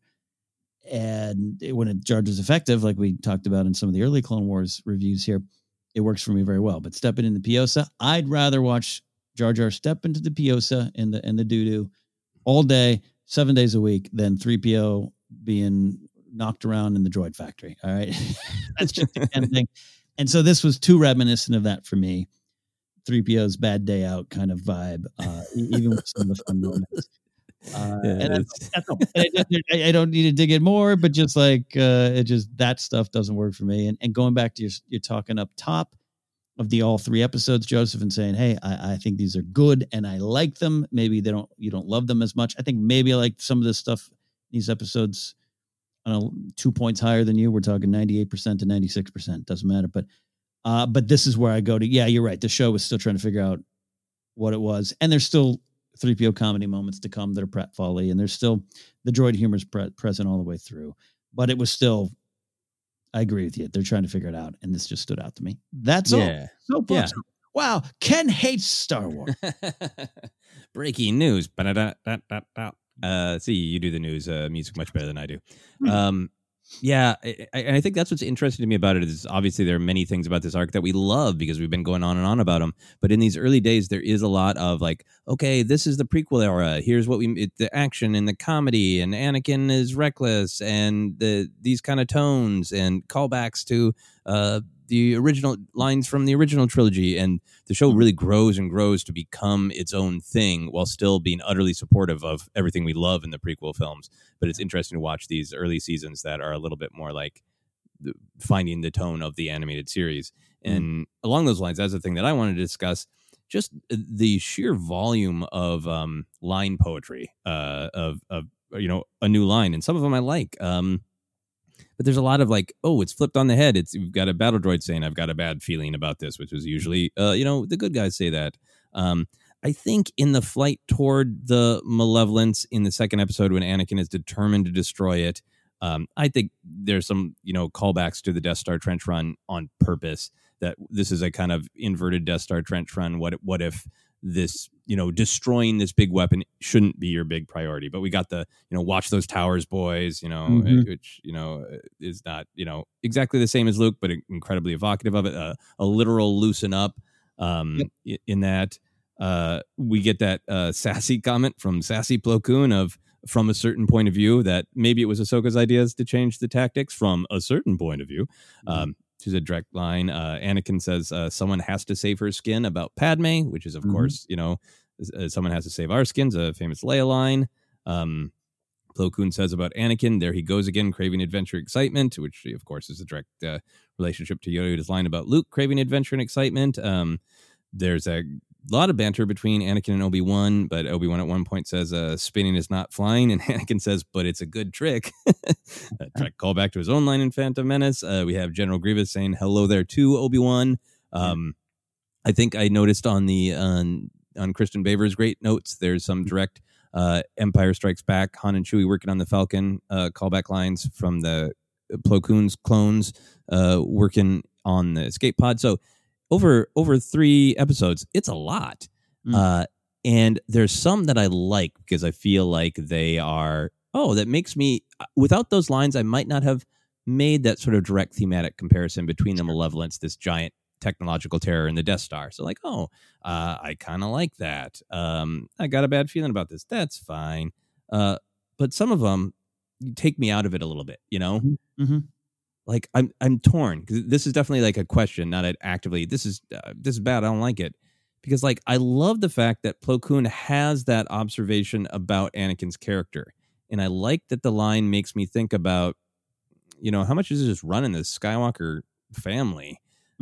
And when Jar Jar's effective, like we talked about in some of the early Clone Wars reviews here, it works for me very well. But stepping in the Piosa, I'd rather watch Jar Jar step into the Piosa and the doo-doo all day, 7 days a week, than 3PO being knocked around in the droid factory. All right. That's just the kind of thing. And so this was too reminiscent of that for me. 3PO's bad day out kind of vibe, even with some of the fun moments. I don't need to dig in more, but just like that stuff doesn't work for me. And going back to you're talking up top of the all three episodes, Joseph, and saying, hey, I think these are good and I like them. Maybe you don't love them as much. I think maybe I like some of this stuff, these episodes, I don't know, 2 points higher than you. We're talking 98% to 96%. Doesn't matter. But this is where I go to, yeah, you're right. The show was still trying to figure out what it was. And there's still 3PO comedy moments to come that are pratfally, and there's still the droid humor is present all the way through. But it was still, I agree with you. They're trying to figure it out, and this just stood out to me. That's all. So wow, Ken hates Star Wars. Breaking news. See, you do the news music much better than I do. Yeah, I think that's what's interesting to me about it is obviously there are many things about this arc that we love because we've been going on and on about them. But in these early days, there is a lot of like, okay, this is the prequel era. Here's what the action and the comedy, and Anakin is reckless, and these kind of tones and callbacks to the original lines from the original trilogy, and the show really grows and grows to become its own thing while still being utterly supportive of everything we love in the prequel films. But it's interesting to watch these early seasons that are a little bit more like finding the tone of the animated series. And along those lines, that's the thing that I wanted to discuss, just the sheer volume of line poetry of a new line, and some of them I like. But there's a lot of like, oh, it's flipped on the head. You've got a battle droid saying, I've got a bad feeling about this, which is usually, the good guys say that. I think in the flight toward the malevolence in the second episode when Anakin is determined to destroy it, I think there's some, callbacks to the Death Star trench run on purpose, that this is a kind of inverted Death Star trench run. What if this, destroying this big weapon shouldn't be your big priority? But we got the, watch those towers, boys, which, is not, exactly the same as Luke, but incredibly evocative of it. A literal loosen up in that. We get that sassy comment from Sassy Plo Koon of, from a certain point of view, that maybe it was Ahsoka's ideas to change the tactics from a certain point of view. She's a direct line. Anakin says someone has to save her skin about Padme, which is, of course, someone has to save our skins, a famous Leia line. Plo Koon says about Anakin, there he goes again, craving adventure, excitement, which, of course, is a direct relationship to Yoda's line about Luke craving adventure and excitement. There's a lot of banter between Anakin and Obi-Wan, but Obi-Wan at one point says spinning is not flying, and Anakin says, but it's a good trick. A direct call back to his own line in Phantom Menace. We have General Grievous saying hello there to Obi-Wan. I think I noticed on Kristen Baver's great notes, there's some direct Empire Strikes Back, Han and Chewie working on the Falcon callback lines from the Plo Koon's clones working on the escape pod. So over 3 episodes, it's a lot. And there's some that I like because I feel like they are, that makes me, without those lines, I might not have made that sort of direct thematic comparison between the Malevolence, this giant technological terror, and the Death Star. So like, I kind of like that. I got a bad feeling about this. That's fine. But some of them take me out of it a little bit, Like I'm torn, because this is definitely like a question, not an actively, this is bad, I don't like it. Because like, I love the fact that Plo Koon has that observation about Anakin's character. And I like that the line makes me think about, how much is it just running this Skywalker family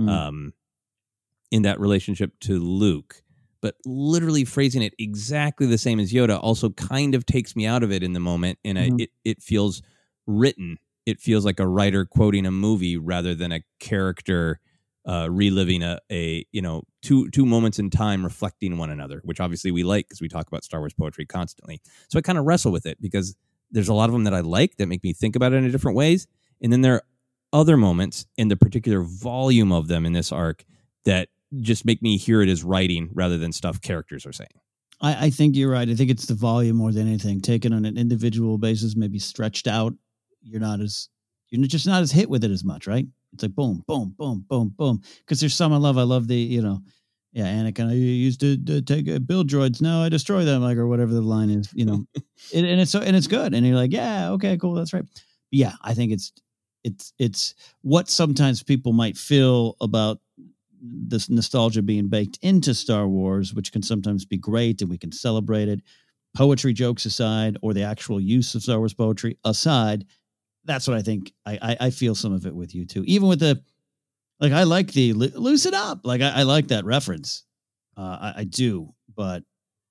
in that relationship to Luke. But literally phrasing it exactly the same as Yoda also kind of takes me out of it in the moment. And it feels written. It feels like a writer quoting a movie rather than a character reliving a two moments in time reflecting one another, which obviously we like because we talk about Star Wars poetry constantly. So I kind of wrestle with it because there's a lot of them that I like that make me think about it in different ways. And then there are other moments in the particular volume of them in this arc that just make me hear it as writing rather than stuff characters are saying. I think you're right. I think it's the volume more than anything. Taken on an individual basis, maybe stretched out. You're just not as hit with it as much, right? It's like boom, boom, boom, boom, boom. Because there's some I love. I love the, Anakin, I used to take build droids. Now I destroy them, like, or whatever the line is, and it's good. And you're like, yeah, okay, cool, that's right. But yeah, I think it's what sometimes people might feel about this nostalgia being baked into Star Wars, which can sometimes be great and we can celebrate it. Poetry jokes aside, or the actual use of Star Wars poetry aside, that's what I think. I feel some of it with you too. Even with I like the loosen up. Like I like that reference. I do, but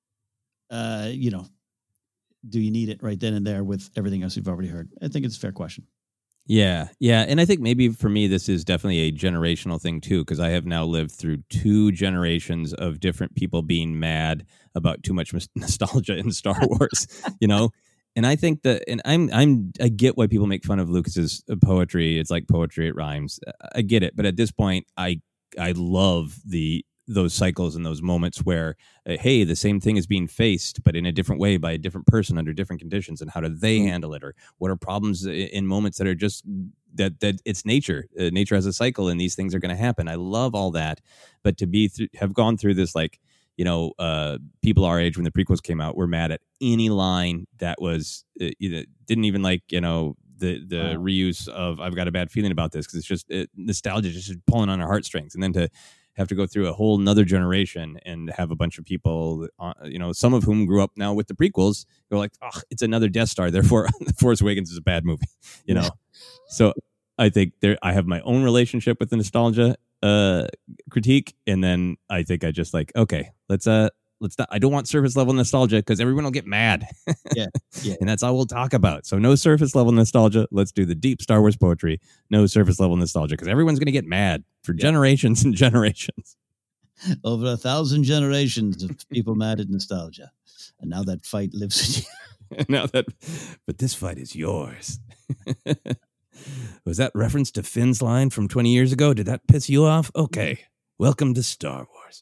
do you need it right then and there with everything else you've already heard? I think it's a fair question. Yeah. And I think maybe for me, this is definitely a generational thing, too, because I have now lived through 2 generations of different people being mad about too much nostalgia in Star Wars, And I think that, and I get why people make fun of Lucas's poetry. It's like poetry, it rhymes. I get it. But at this point, I love those cycles and those moments where, hey, the same thing is being faced, but in a different way by a different person under different conditions. And how do they handle it? Or what are problems in moments that are just that it's nature. Nature has a cycle and these things are going to happen. I love all that. But to have gone through this, like, people our age when the prequels came out were mad at any line that was, didn't even like, the reuse of I've got a bad feeling about this, because it's just nostalgia just pulling on our heartstrings. And then to have to go through a whole nother generation and have a bunch of people, some of whom grew up now with the prequels, go like, oh, it's another Death Star, therefore The Force Awakens is a bad movie, So I think I have my own relationship with the nostalgia critique, and then I think I just like, okay, let's not, I don't want surface level nostalgia because everyone will get mad. Yeah. And that's all we'll talk about. So no surface level nostalgia. Let's do the deep Star Wars poetry. No surface level nostalgia, because everyone's going to get mad for generations and generations. Over 1,000 generations of people mad at nostalgia. And now that fight lives in you. But this fight is yours. Was that reference to Finn's line from 20 years ago? Did that piss you off? Okay. Welcome to Star Wars.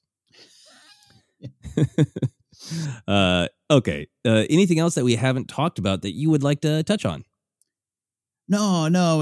Okay. Anything else that we haven't talked about that you would like to touch on? No.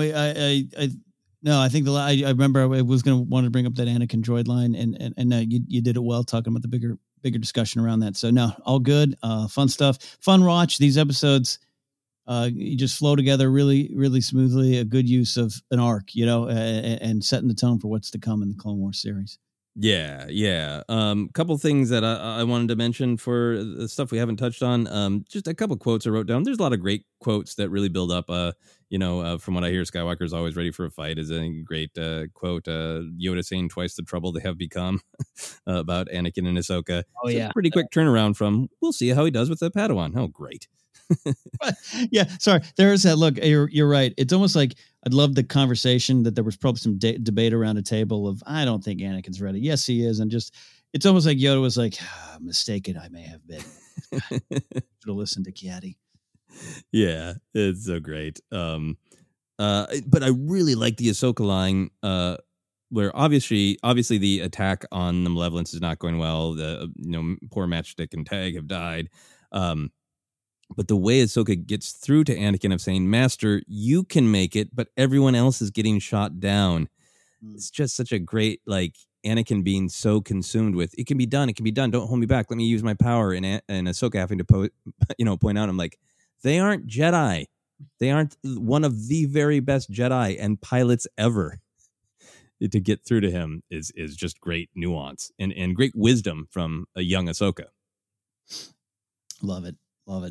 I think I remember I was going to want to bring up that Anakin droid line, and you did it well, talking about the bigger discussion around that. So no, all good. Fun stuff. Fun watch. These episodes, you just flow together really, really smoothly. A good use of an arc, and setting the tone for what's to come in the Clone Wars series. Yeah. Couple things that I wanted to mention for the stuff we haven't touched on. Just a couple quotes I wrote down. There's a lot of great quotes that really build up. From what I hear, Skywalker's always ready for a fight is a great quote. Yoda saying twice the trouble they have become about Anakin and Ahsoka. Oh, yeah. Pretty quick turnaround from, we'll see how he does with the Padawan. Oh, great. Yeah, sorry. There is that look. You're right. It's almost like I'd love the conversation that there was probably some debate around a table of, I don't think Anakin's ready. Yes, he is. And just, it's almost like Yoda was like, mistaken I may have been. Should have listened to Kiadi. Yeah, it's so great. But I really like the Ahsoka line, where obviously the attack on the Malevolence is not going well. The poor Matchstick and Tag have died. But the way Ahsoka gets through to Anakin of saying, Master, you can make it, but everyone else is getting shot down. It's just such a great, like, Anakin being so consumed with, it can be done. Don't hold me back. Let me use my power. And Ahsoka having to point out, I'm like, they aren't Jedi. They aren't one of the very best Jedi and pilots ever. To get through to him is just great nuance and great wisdom from a young Ahsoka. Love it.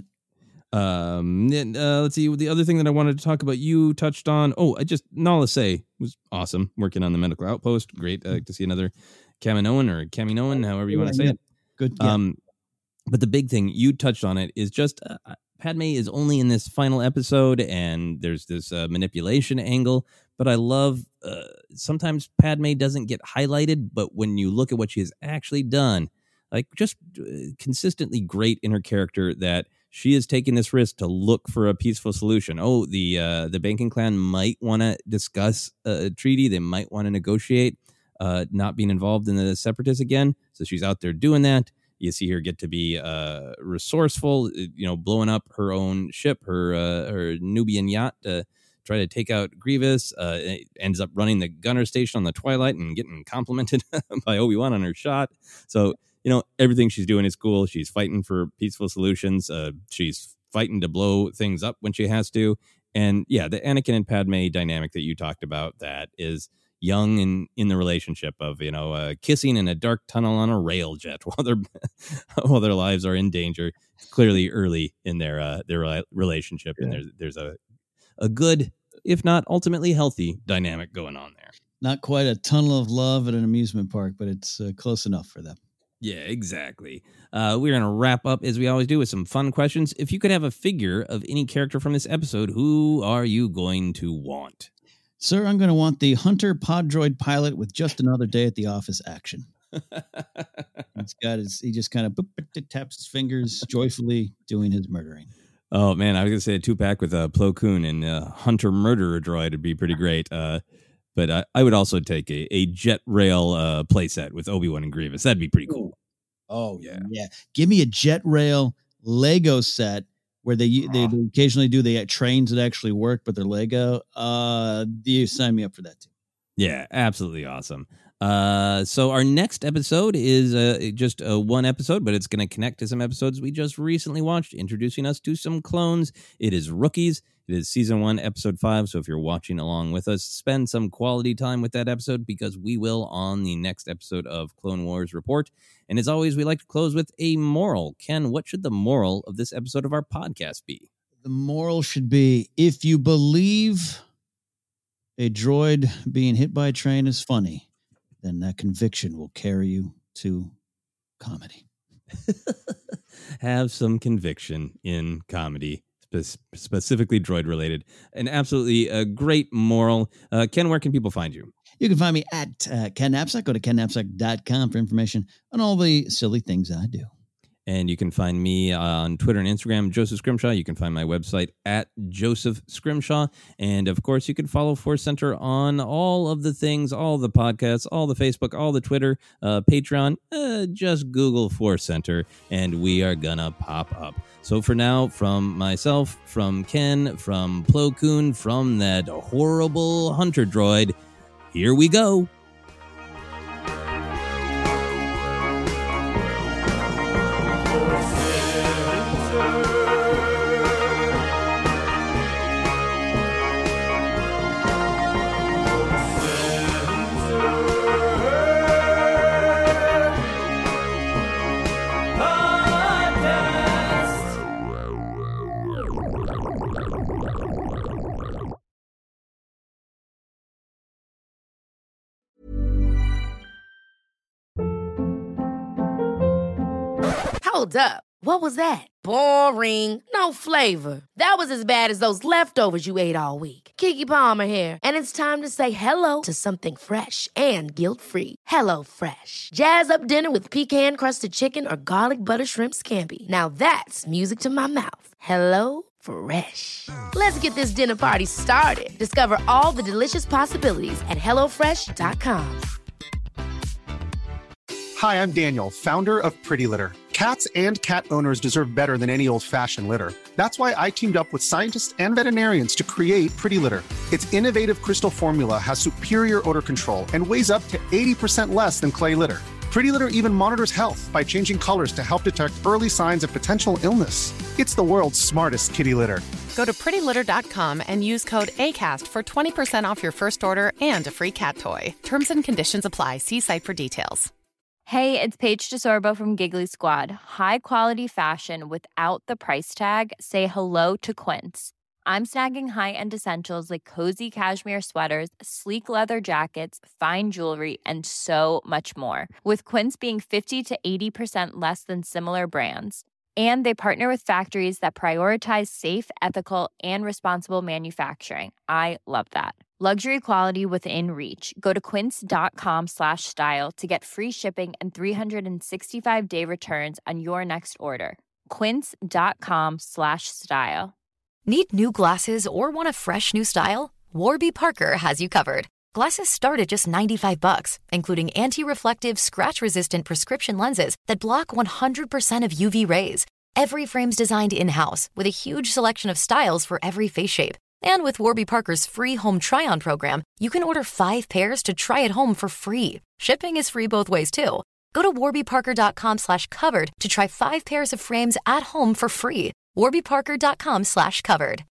Let's see. The other thing that I wanted to talk about, you touched on. Nala Se was awesome working on the medical outpost. Great to see another Kaminoan, however you want to say it. Good. Yeah. But the big thing, you touched on it, is just Padme is only in this final episode, and there's this manipulation angle. But I love sometimes Padme doesn't get highlighted, but when you look at what she has actually done, like just consistently great in her character, that she is taking this risk to look for a peaceful solution. The banking clan might want to discuss a treaty. They might want to negotiate, not being involved in the separatists again. So she's out there doing that. You see her get to be resourceful, blowing up her own ship, her Nubian yacht to try to take out Grievous. Ends up running the gunner station on the Twilight and getting complimented by Obi-Wan on her shot. So, everything she's doing is cool. She's fighting for peaceful solutions. She's fighting to blow things up when she has to. And yeah, the Anakin and Padme dynamic that you talked about, that is young and in the relationship of, kissing in a dark tunnel on a rail jet while their lives are in danger. Clearly early in their relationship. Yeah. And there's a good, if not ultimately healthy, dynamic going on there. Not quite a tunnel of love at an amusement park, but it's close enough for them. Yeah, exactly. We're going to wrap up, as we always do, with some fun questions. If you could have a figure of any character from this episode, who are you going to want? Sir, I'm going to want the Hunter pod droid pilot with just another day at the office action. He just kind of taps his fingers, joyfully doing his murdering. Oh, man, I was going to say a 2-pack with Plo Koon and Hunter Murderer droid would be pretty great. But I would also take a jet rail playset with Obi-Wan and Grievous. That'd be pretty cool. Oh, yeah. Give me a jet rail Lego set where they occasionally do the trains that actually work, but they're Lego. You sign me up for that, too. Yeah, absolutely awesome. So our next episode is just one episode, but it's going to connect to some episodes we just recently watched, introducing us to some clones. It is Rookies. It is season 1, episode 5. So if you're watching along with us, spend some quality time with that episode, because we will on the next episode of Clone Wars Report. And as always, we like to close with a moral. Ken, what should the moral of this episode of our podcast be? The moral should be, if you believe a droid being hit by a train is funny, then that conviction will carry you to comedy. Have some conviction in comedy, specifically droid related. An absolutely great moral. Ken, where can people find you? You can find me at Ken Napzok. Go to kennapzok.com for information on all the silly things I do. And you can find me on Twitter and Instagram, Joseph Scrimshaw. You can find my website at Joseph Scrimshaw. And, of course, you can follow Force Center on all of the things, all the podcasts, all the Facebook, all the Twitter, Patreon. Just Google Force Center, and we are going to pop up. So for now, from myself, from Ken, from Plo Koon, from that horrible Hunter droid, here we go. Hold up. What was that? Boring. No flavor. That was as bad as those leftovers you ate all week. Keke Palmer here. And it's time to say hello to something fresh and guilt-free. Hello Fresh. Jazz up dinner with pecan-crusted chicken or garlic butter shrimp scampi. Now that's music to my mouth. Hello Fresh. Let's get this dinner party started. Discover all the delicious possibilities at HelloFresh.com. Hi, I'm Daniel, founder of Pretty Litter. Cats and cat owners deserve better than any old-fashioned litter. That's why I teamed up with scientists and veterinarians to create Pretty Litter. Its innovative crystal formula has superior odor control and weighs up to 80% less than clay litter. Pretty Litter even monitors health by changing colors to help detect early signs of potential illness. It's the world's smartest kitty litter. Go to prettylitter.com and use code ACAST for 20% off your first order and a free cat toy. Terms and conditions apply. See site for details. Hey, it's Paige DeSorbo from Giggly Squad. High quality fashion without the price tag. Say hello to Quince. I'm snagging high-end essentials like cozy cashmere sweaters, sleek leather jackets, fine jewelry, and so much more. With Quince being 50 to 80% less than similar brands. And they partner with factories that prioritize safe, ethical, and responsible manufacturing. I love that. Luxury quality within reach. Go to quince.com/style to get free shipping and 365-day returns on your next order. Quince.com/style. Need new glasses or want a fresh new style? Warby Parker has you covered. Glasses start at just $95, including anti-reflective, scratch-resistant prescription lenses that block 100% of UV rays. Every frame's designed in-house with a huge selection of styles for every face shape. And with Warby Parker's free home try-on program, you can order 5 pairs to try at home for free. Shipping is free both ways, too. Go to warbyparker.com/covered to try 5 pairs of frames at home for free. warbyparker.com/covered.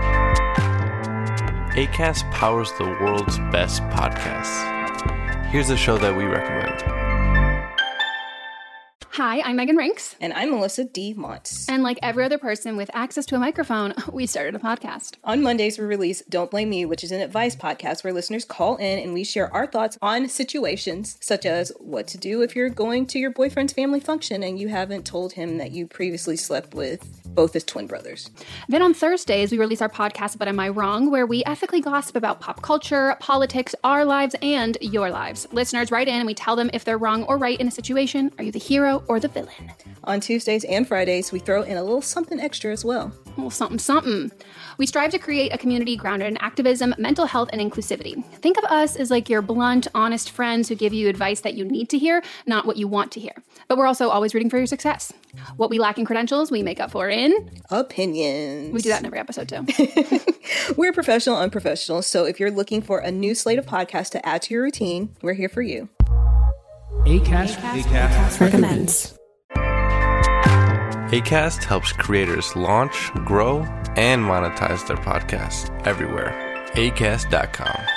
Acast powers the world's best podcasts. Here's a show that we recommend. Hi, I'm Megan Rinks. And I'm Melissa D. Montz. And like every other person with access to a microphone, we started a podcast. On Mondays, we release Don't Blame Me, which is an advice podcast where listeners call in and we share our thoughts on situations such as what to do if you're going to your boyfriend's family function and you haven't told him that you previously slept with both his twin brothers. Then on Thursdays, we release our podcast, But Am I Wrong?, where we ethically gossip about pop culture, politics, our lives, and your lives. Listeners write in and we tell them if they're wrong or right in a situation. Are you the hero or the villain? On Tuesdays and Fridays, we throw in a little something extra as well. A little something, something. We strive to create a community grounded in activism, mental health, and inclusivity. Think of us as like your blunt, honest friends who give you advice that you need to hear, not what you want to hear. But we're also always rooting for your success. What we lack in credentials, we make up for in opinions. We do that in every episode too. We're professional, unprofessional. So if you're looking for a new slate of podcasts to add to your routine, we're here for you. Acast recommends. Acast helps creators launch, grow, and monetize their podcasts everywhere. Acast.com.